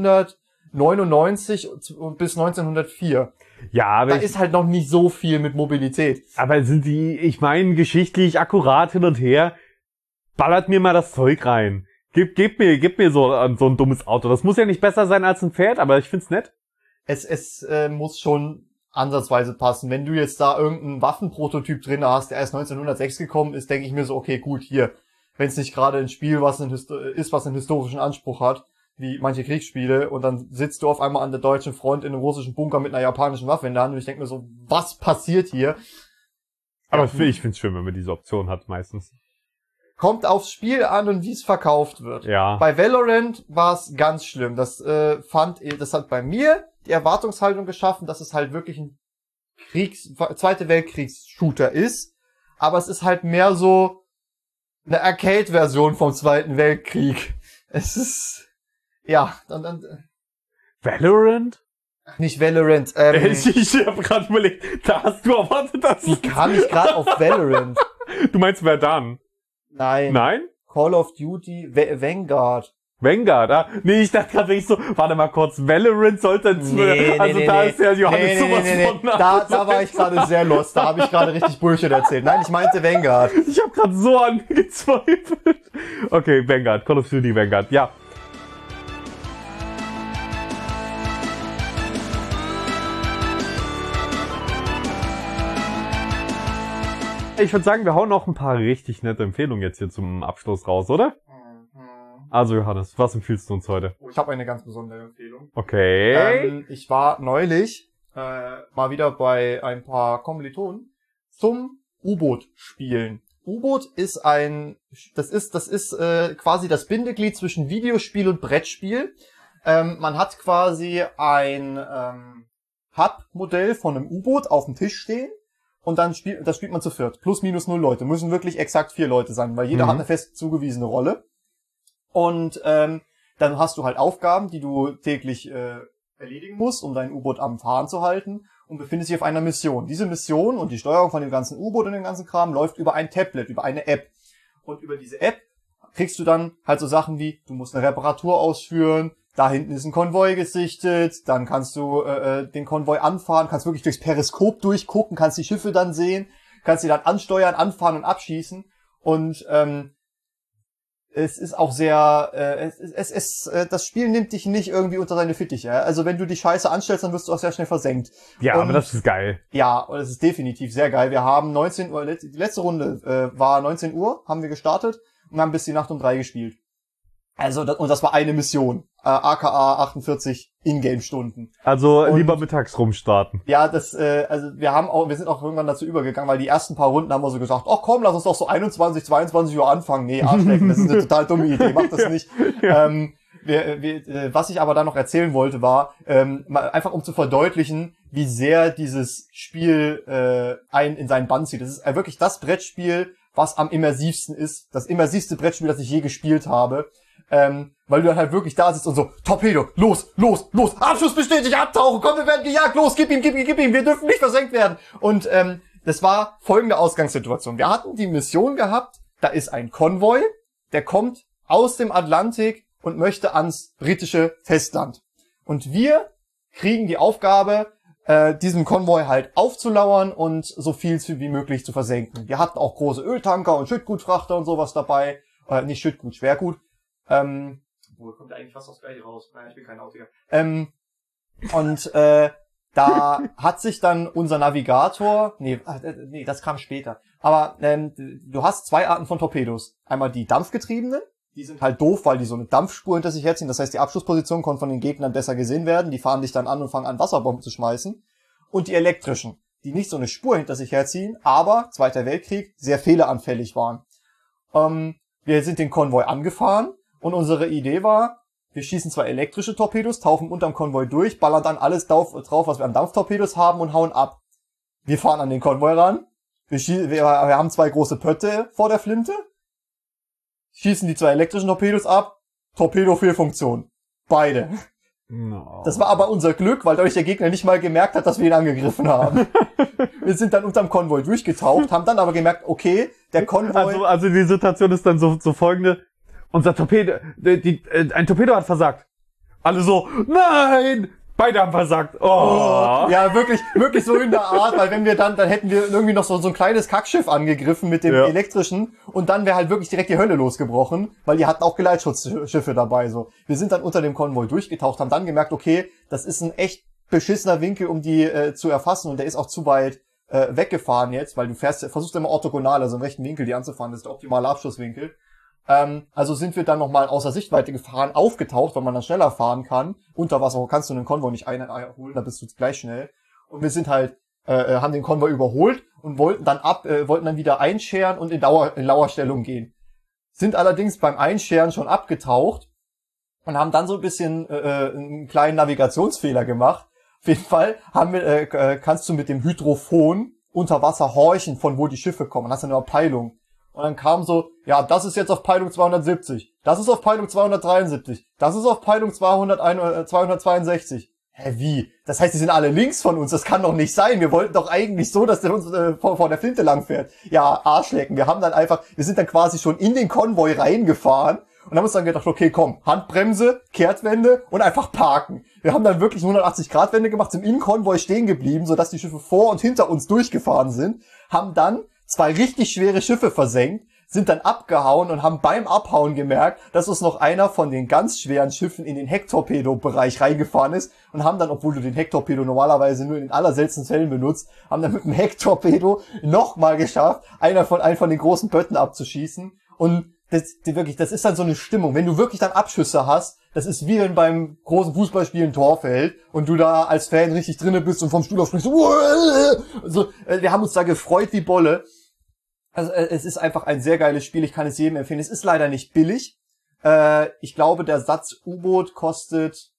1899 bis 1904. Ja, aber da ist halt noch nicht so viel mit Mobilität. Aber sind die, ich meine, geschichtlich akkurat hin und her, ballert mir mal das Zeug rein. Gib mir so ein dummes Auto. Das muss ja nicht besser sein als ein Pferd, aber ich find's nett. Es muss schon ansatzweise passen. Wenn du jetzt da irgendeinen Waffenprototyp drin hast, der erst 1906 gekommen ist, denke ich mir so, okay, gut, hier. Wenn es nicht gerade ein Spiel was einen historischen Anspruch hat, wie manche Kriegsspiele, und dann sitzt du auf einmal an der deutschen Front in einem russischen Bunker mit einer japanischen Waffe in der Hand und ich denke mir so, was passiert hier? Aber ich find's schön, wenn man diese Option hat, meistens. Kommt aufs Spiel an und wie es verkauft wird. Ja. Bei Valorant war es ganz schlimm. Das hat bei mir die Erwartungshaltung geschaffen, dass es halt wirklich ein Zweite Weltkriegs-Shooter ist. Aber es ist halt mehr so eine Arcade-Version vom Zweiten Weltkrieg. Es ist, ja, Valorant? nicht Valorant. Ich hab grad überlegt, da hast du erwartet, dass Wie kam ich gerade auf Valorant? Du meinst Verdan? Nein. Nein? Call of Duty Vanguard. Vanguard, ah. Nee, ich dachte gerade wirklich so, warte mal kurz, Valorant sollte ist ja Johannes sowas von nah. Da war ich gerade sehr lost. Da habe ich gerade richtig Bullshit erzählt. Nein, ich meinte Vanguard. Ich habe gerade so angezweifelt. Okay, Vanguard, Call of Duty Vanguard, ja. Ich würde sagen, wir hauen noch ein paar richtig nette Empfehlungen jetzt hier zum Abschluss raus, oder? Also Johannes, was empfiehlst du uns heute? Ich habe eine ganz besondere Empfehlung. Okay. Ich war neulich mal wieder bei ein paar Kommilitonen zum U-Boot spielen. U-Boot ist das ist quasi das Bindeglied zwischen Videospiel und Brettspiel. Man hat quasi ein Hub-Modell von einem U-Boot auf dem Tisch stehen. Und dann das spielt man zu viert. Plus, minus 0 Leute. Müssen wirklich exakt 4 Leute sein, weil jeder hat eine fest zugewiesene Rolle. Und dann hast du halt Aufgaben, die du täglich erledigen musst, um dein U-Boot am Fahren zu halten. Und befindest dich auf einer Mission. Diese Mission und die Steuerung von dem ganzen U-Boot und dem ganzen Kram läuft über ein Tablet, über eine App. Und über diese App kriegst du dann halt so Sachen wie, du musst eine Reparatur ausführen, da hinten ist ein Konvoi gesichtet, dann kannst du den Konvoi anfahren, kannst wirklich durchs Periskop durchgucken, kannst die Schiffe dann sehen, kannst sie dann ansteuern, anfahren und abschießen. Und es ist auch sehr, das Spiel nimmt dich nicht irgendwie unter seine Fittiche. Also wenn du die Scheiße anstellst, dann wirst du auch sehr schnell versenkt. Ja, und, aber das ist geil. Ja, und es ist definitiv sehr geil. Wir haben 19 Uhr, die letzte Runde war 19 Uhr, haben wir gestartet und haben bis die Nacht um 3 gespielt. Also, und das war eine Mission. AKA 48 Ingame-Stunden. Also lieber mittags rumstarten. Ja, also wir sind auch irgendwann dazu übergegangen, weil die ersten paar Runden haben wir so gesagt, ach komm, lass uns doch so 21, 22 Uhr anfangen. Nee, Arschlecken, das ist eine total dumme Idee, mach das nicht. Ja. Was ich aber da noch erzählen wollte, war, einfach um zu verdeutlichen, wie sehr dieses Spiel einen in seinen Bann zieht. Das ist wirklich das Brettspiel, was am immersivsten ist. Das immersivste Brettspiel, das ich je gespielt habe. Weil du dann halt wirklich da sitzt und so, Torpedo, los, Abschuss bestätigt, abtauchen, komm, wir werden gejagt, los, gib ihm, wir dürfen nicht versenkt werden. Und das war folgende Ausgangssituation. Wir hatten die Mission gehabt, da ist ein Konvoi, der kommt aus dem Atlantik und möchte ans britische Festland. Und wir kriegen die Aufgabe, diesem Konvoi halt aufzulauern und so viel wie möglich zu versenken. Wir hatten auch große Öltanker und Schüttgutfrachter und sowas dabei. Nicht Schüttgut, Schwergut. Wo kommt eigentlich fast aufs Gleiche raus? Nein, ich bin kein Nautiker. Da hat sich dann unser Navigator, nee, das kam später. Aber du hast 2 Arten von Torpedos. Einmal die dampfgetriebenen, die sind halt doof, weil die so eine Dampfspur hinter sich herziehen. Das heißt, die Abschussposition kann von den Gegnern besser gesehen werden. Die fahren dich dann an und fangen an, Wasserbomben zu schmeißen. Und die elektrischen, die nicht so eine Spur hinter sich herziehen, aber Zweiter Weltkrieg sehr fehleranfällig waren. Wir sind den Konvoi angefahren. Und unsere Idee war, wir schießen 2 elektrische Torpedos, tauchen unterm Konvoi durch, ballern dann alles drauf, was wir an Dampftorpedos haben und hauen ab. Wir fahren an den Konvoi ran, wir haben 2 große Pötte vor der Flinte, schießen die 2 elektrischen Torpedos ab, Torpedo-Fehlfunktion. Beide. No. Das war aber unser Glück, weil dadurch der Gegner nicht mal gemerkt hat, dass wir ihn angegriffen haben. Wir sind dann unterm Konvoi durchgetaucht, haben dann aber gemerkt, okay, der Konvoi... Also die Situation ist dann so folgende... Unser Torpedo, ein Torpedo hat versagt. Alle so, nein! Beide haben versagt. Oh. Ja, wirklich so in der Art, weil wenn wir dann hätten wir irgendwie noch so ein kleines Kackschiff angegriffen mit dem elektrischen und dann wäre halt wirklich direkt die Hölle losgebrochen, weil die hatten auch Geleitschutzschiffe dabei, so. Wir sind dann unter dem Konvoi durchgetaucht, haben dann gemerkt, okay, das ist ein echt beschissener Winkel, um die zu erfassen und der ist auch zu weit weggefahren jetzt, weil du versuchst immer orthogonal, also im rechten Winkel die anzufahren, das ist der optimale Abschusswinkel. Also sind wir dann nochmal außer Sichtweite gefahren, aufgetaucht, weil man dann schneller fahren kann. Unter Wasser kannst du einen Konvoi nicht einholen, da bist du gleich schnell. Und wir sind halt, haben den Konvoi überholt und wollten dann wieder einscheren und in Lauerstellung gehen. sind allerdings beim Einscheren schon abgetaucht und haben dann so ein bisschen einen kleinen Navigationsfehler gemacht. Auf jeden Fall kannst du mit dem Hydrophon unter Wasser horchen, von wo die Schiffe kommen. Hast du eine Peilung. Und dann kam so, ja, das ist jetzt auf Peilung 270, das ist auf Peilung 273, das ist auf Peilung 262. Hä, wie? Das heißt, die sind alle links von uns, das kann doch nicht sein. Wir wollten doch eigentlich so, dass der uns vor der Flinte lang fährt. Ja, Arschlecken. Wir sind dann quasi schon in den Konvoi reingefahren und haben uns dann gedacht, okay, komm, Handbremse, Kehrtwende und einfach parken. Wir haben dann wirklich 180-Grad-Wende gemacht, sind im Konvoi stehen geblieben, sodass die Schiffe vor und hinter uns durchgefahren sind, haben dann 2 richtig schwere Schiffe versenkt, sind dann abgehauen und haben beim Abhauen gemerkt, dass uns noch einer von den ganz schweren Schiffen in den Hecktorpedo-Bereich reingefahren ist und haben dann, obwohl du den Hecktorpedo normalerweise nur in den allerseltensten Fällen benutzt, haben dann mit dem Hecktorpedo nochmal geschafft, einen von den großen Bötten abzuschießen. Und das ist dann so eine Stimmung. Wenn du wirklich dann Abschüsse hast, das ist wie wenn beim großen Fußballspiel ein Tor fällt und du da als Fan richtig drinne bist und vom Stuhl aufspringst. So, wir haben uns da gefreut wie Bolle. Also es ist einfach ein sehr geiles Spiel, ich kann es jedem empfehlen. Es ist leider nicht billig. Ich glaube, der Satz U-Boot kostet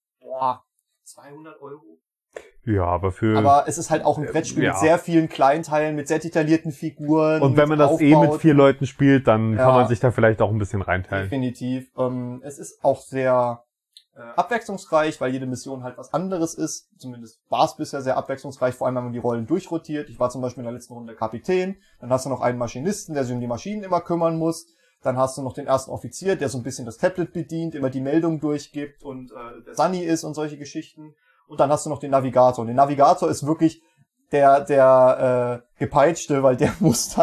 200 €. Ja, aber es ist halt auch ein Brettspiel mit sehr vielen Kleinteilen, mit sehr detaillierten Figuren. Und wenn man das mit 4 Leuten spielt, dann kann man sich da vielleicht auch ein bisschen reinteilen. Definitiv. Es ist auch sehr abwechslungsreich, weil jede Mission halt was anderes ist. Zumindest war es bisher sehr abwechslungsreich, vor allem wenn man die Rollen durchrotiert. Ich war zum Beispiel in der letzten Runde Kapitän, dann hast du noch einen Maschinisten, der sich um die Maschinen immer kümmern muss. Dann hast du noch den ersten Offizier, der so ein bisschen das Tablet bedient, immer die Meldung durchgibt und der Sunny ist und solche Geschichten. Und dann hast du noch den Navigator. Und der Navigator ist wirklich der Gepeitschte, weil der muss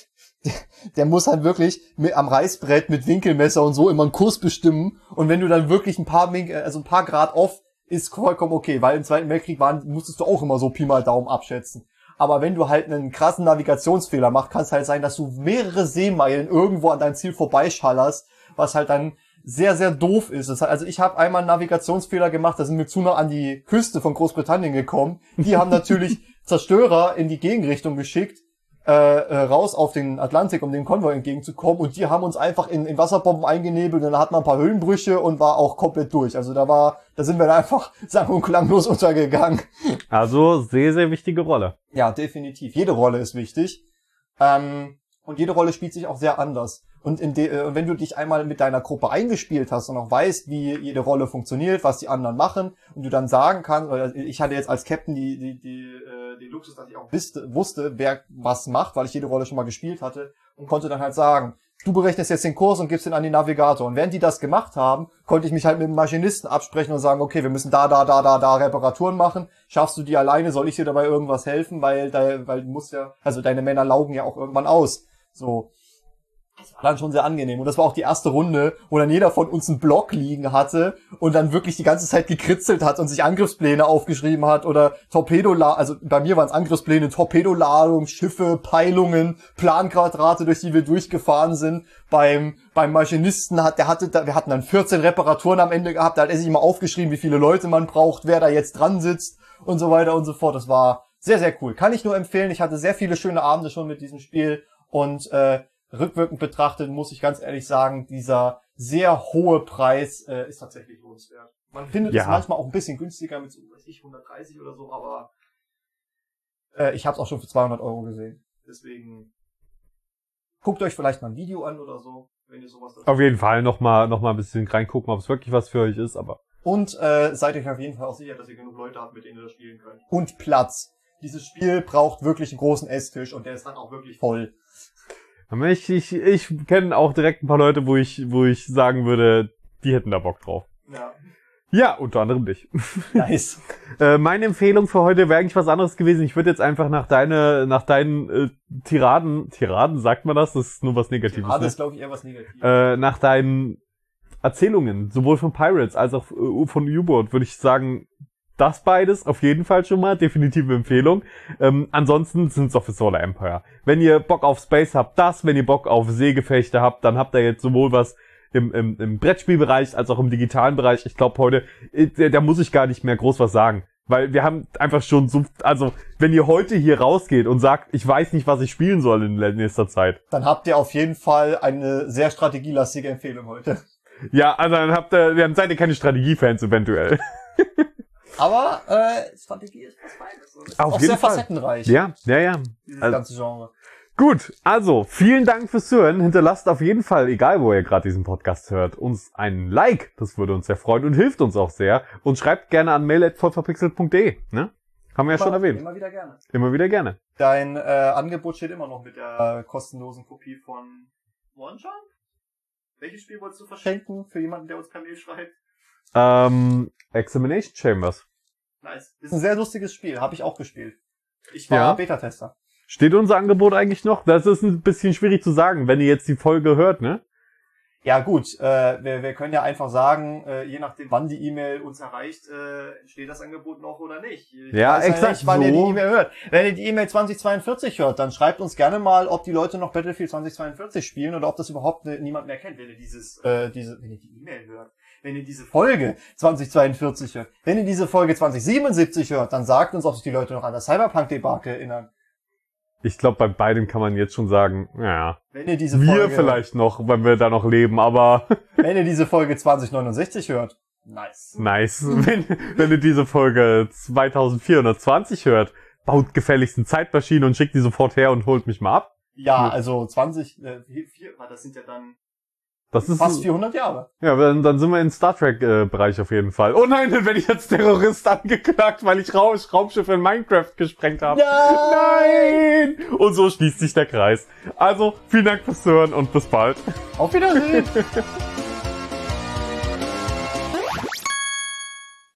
dann wirklich am Reißbrett mit Winkelmesser und so immer einen Kurs bestimmen. Und wenn du dann wirklich ein paar Grad off, ist vollkommen okay, weil im Zweiten Weltkrieg musstest du auch immer so Pi mal Daumen abschätzen. Aber wenn du halt einen krassen Navigationsfehler machst, kann es halt sein, dass du mehrere Seemeilen irgendwo an deinem Ziel vorbeischallerst, was halt dann sehr, sehr doof ist. Also ich habe einmal einen Navigationsfehler gemacht, da sind wir zu nah an die Küste von Großbritannien gekommen. Die haben natürlich Zerstörer in die Gegenrichtung geschickt, raus auf den Atlantik, um dem Konvoi entgegenzukommen, und die haben uns einfach in Wasserbomben eingenebelt, und dann hat man ein paar Höhenbrüche und war auch komplett durch. Also da sind wir dann einfach sang- und klanglos untergegangen. Also sehr, sehr wichtige Rolle. Ja, definitiv. Jede Rolle ist wichtig. Und jede Rolle spielt sich auch sehr anders. Und wenn du dich einmal mit deiner Gruppe eingespielt hast und auch weißt, wie jede Rolle funktioniert, was die anderen machen, und du dann sagen kannst, oder ich hatte jetzt als Captain die Luxus, dass ich auch wusste, wer was macht, weil ich jede Rolle schon mal gespielt hatte, und konnte dann halt sagen, du berechnest jetzt den Kurs und gibst den an den Navigator. Und während die das gemacht haben, konnte ich mich halt mit dem Maschinisten absprechen und sagen, okay, wir müssen da Reparaturen machen. Schaffst du die alleine? Soll ich dir dabei irgendwas helfen? Weil du musst ja, also deine Männer laugen ja auch irgendwann aus. So. Das war dann schon sehr angenehm. Und das war auch die erste Runde, wo dann jeder von uns einen Block liegen hatte und dann wirklich die ganze Zeit gekritzelt hat und sich Angriffspläne aufgeschrieben hat oder also bei mir waren es Angriffspläne, Torpedoladung, Schiffe, Peilungen, Planquadrate, durch die wir durchgefahren sind. Beim Maschinisten wir hatten dann 14 Reparaturen am Ende gehabt, da hat er sich immer aufgeschrieben, wie viele Leute man braucht, wer da jetzt dran sitzt und so weiter und so fort. Das war sehr, sehr cool. Kann ich nur empfehlen. Ich hatte sehr viele schöne Abende schon mit diesem Spiel, und rückwirkend betrachtet muss ich ganz ehrlich sagen, dieser sehr hohe Preis ist tatsächlich lohnenswert. Man findet es manchmal auch ein bisschen günstiger mit so, 130 oder so, aber ich habe es auch schon für 200 € gesehen. Deswegen guckt euch vielleicht mal ein Video an oder so, wenn ihr sowas... Auf jeden Fall noch mal ein bisschen reingucken, ob es wirklich was für euch ist, aber... Und seid euch auf jeden Fall auch sicher, dass ihr genug Leute habt, mit denen ihr das spielen könnt. Und Platz. Dieses Spiel braucht wirklich einen großen Esstisch, und der ist dann auch wirklich voll. Ich kenne auch direkt ein paar Leute, wo ich sagen würde, die hätten da Bock drauf. Ja. Ja, unter anderem dich. Nice. Meine Empfehlung für heute wäre eigentlich was anderes gewesen. Ich würde jetzt einfach nach deinen Tiraden, sagt man das? Das ist nur was Negatives. Tirade ist, glaube ich, eher was Negatives. Nach deinen Erzählungen, sowohl von Pirates als auch von U-Boot, würde ich sagen, das beides auf jeden Fall schon mal, definitive Empfehlung. Ansonsten Sins of the Solar Empire. Wenn ihr Bock auf Space habt, wenn ihr Bock auf Seegefechte habt, dann habt ihr jetzt sowohl was im Brettspielbereich als auch im digitalen Bereich. Ich glaube heute, da muss ich gar nicht mehr groß was sagen. Weil wir haben einfach schon so, also wenn ihr heute hier rausgeht und sagt, ich weiß nicht, was ich spielen soll in nächster Zeit. Dann habt ihr auf jeden Fall eine sehr strategielastige Empfehlung heute. Ja, also dann seid ihr keine Strategiefans eventuell. Aber Strategie ist was Feines. Ist Auf auch jeden sehr Fall. facettenreich, Ja. dieses Also, ganze Genre. gut, also vielen Dank fürs Zuhören. Hinterlasst auf jeden Fall, egal wo ihr gerade diesen Podcast hört, uns einen Like. Das würde uns sehr freuen und hilft uns auch sehr. Und schreibt gerne an mail@vollverpixelt.de. Ne? Haben wir ja schon erwähnt. Immer wieder gerne. Immer wieder gerne. Dein Angebot steht immer noch mit der kostenlosen Kopie von One-Jump? Welches Spiel wolltest du verschenken für jemanden, der uns per Mail schreibt? Examination Chambers. Nice. Ist ein sehr lustiges Spiel, habe ich auch gespielt. Ich war Ja. Beta-Tester. Steht unser Angebot eigentlich noch? Das ist ein bisschen schwierig zu sagen, wenn ihr jetzt die Folge hört, ne? Ja gut, wir können ja einfach sagen, je nachdem wann die E-Mail uns erreicht, steht das Angebot noch oder nicht. Ich Ja, weiß exakt nicht, wann ihr die so. E-Mail hört. Wenn ihr die E-Mail 2042 hört, dann schreibt uns gerne mal, ob die Leute noch Battlefield 2042 spielen oder ob das überhaupt niemand mehr kennt, wenn ihr wenn ihr die E-Mail hört. Wenn ihr diese Folge 2042 hört. Wenn ihr diese Folge 2077 hört, dann sagt uns, ob sich die Leute noch an das Cyberpunk-Debakel erinnern. Ich glaube, bei beidem kann man jetzt schon sagen, ja, Wenn ihr diese wir Folge, vielleicht noch, wenn wir da noch leben, aber wenn ihr diese Folge 2069 hört. Nice. nice. Wenn ihr diese Folge 2420 hört, baut gefälligst eine Zeitmaschine und schickt die sofort her und holt mich mal ab. Ja, also 4, das sind ja dann Das ist fast 400 Jahre. ja, dann sind wir im Star Trek Bereich auf jeden Fall. Oh nein, dann werde ich als Terrorist angeklagt, weil ich Raumschiffe in Minecraft gesprengt habe. Nein! Und so schließt sich der Kreis. Also, vielen Dank fürs Zuhören und bis bald. Auf Wiedersehen!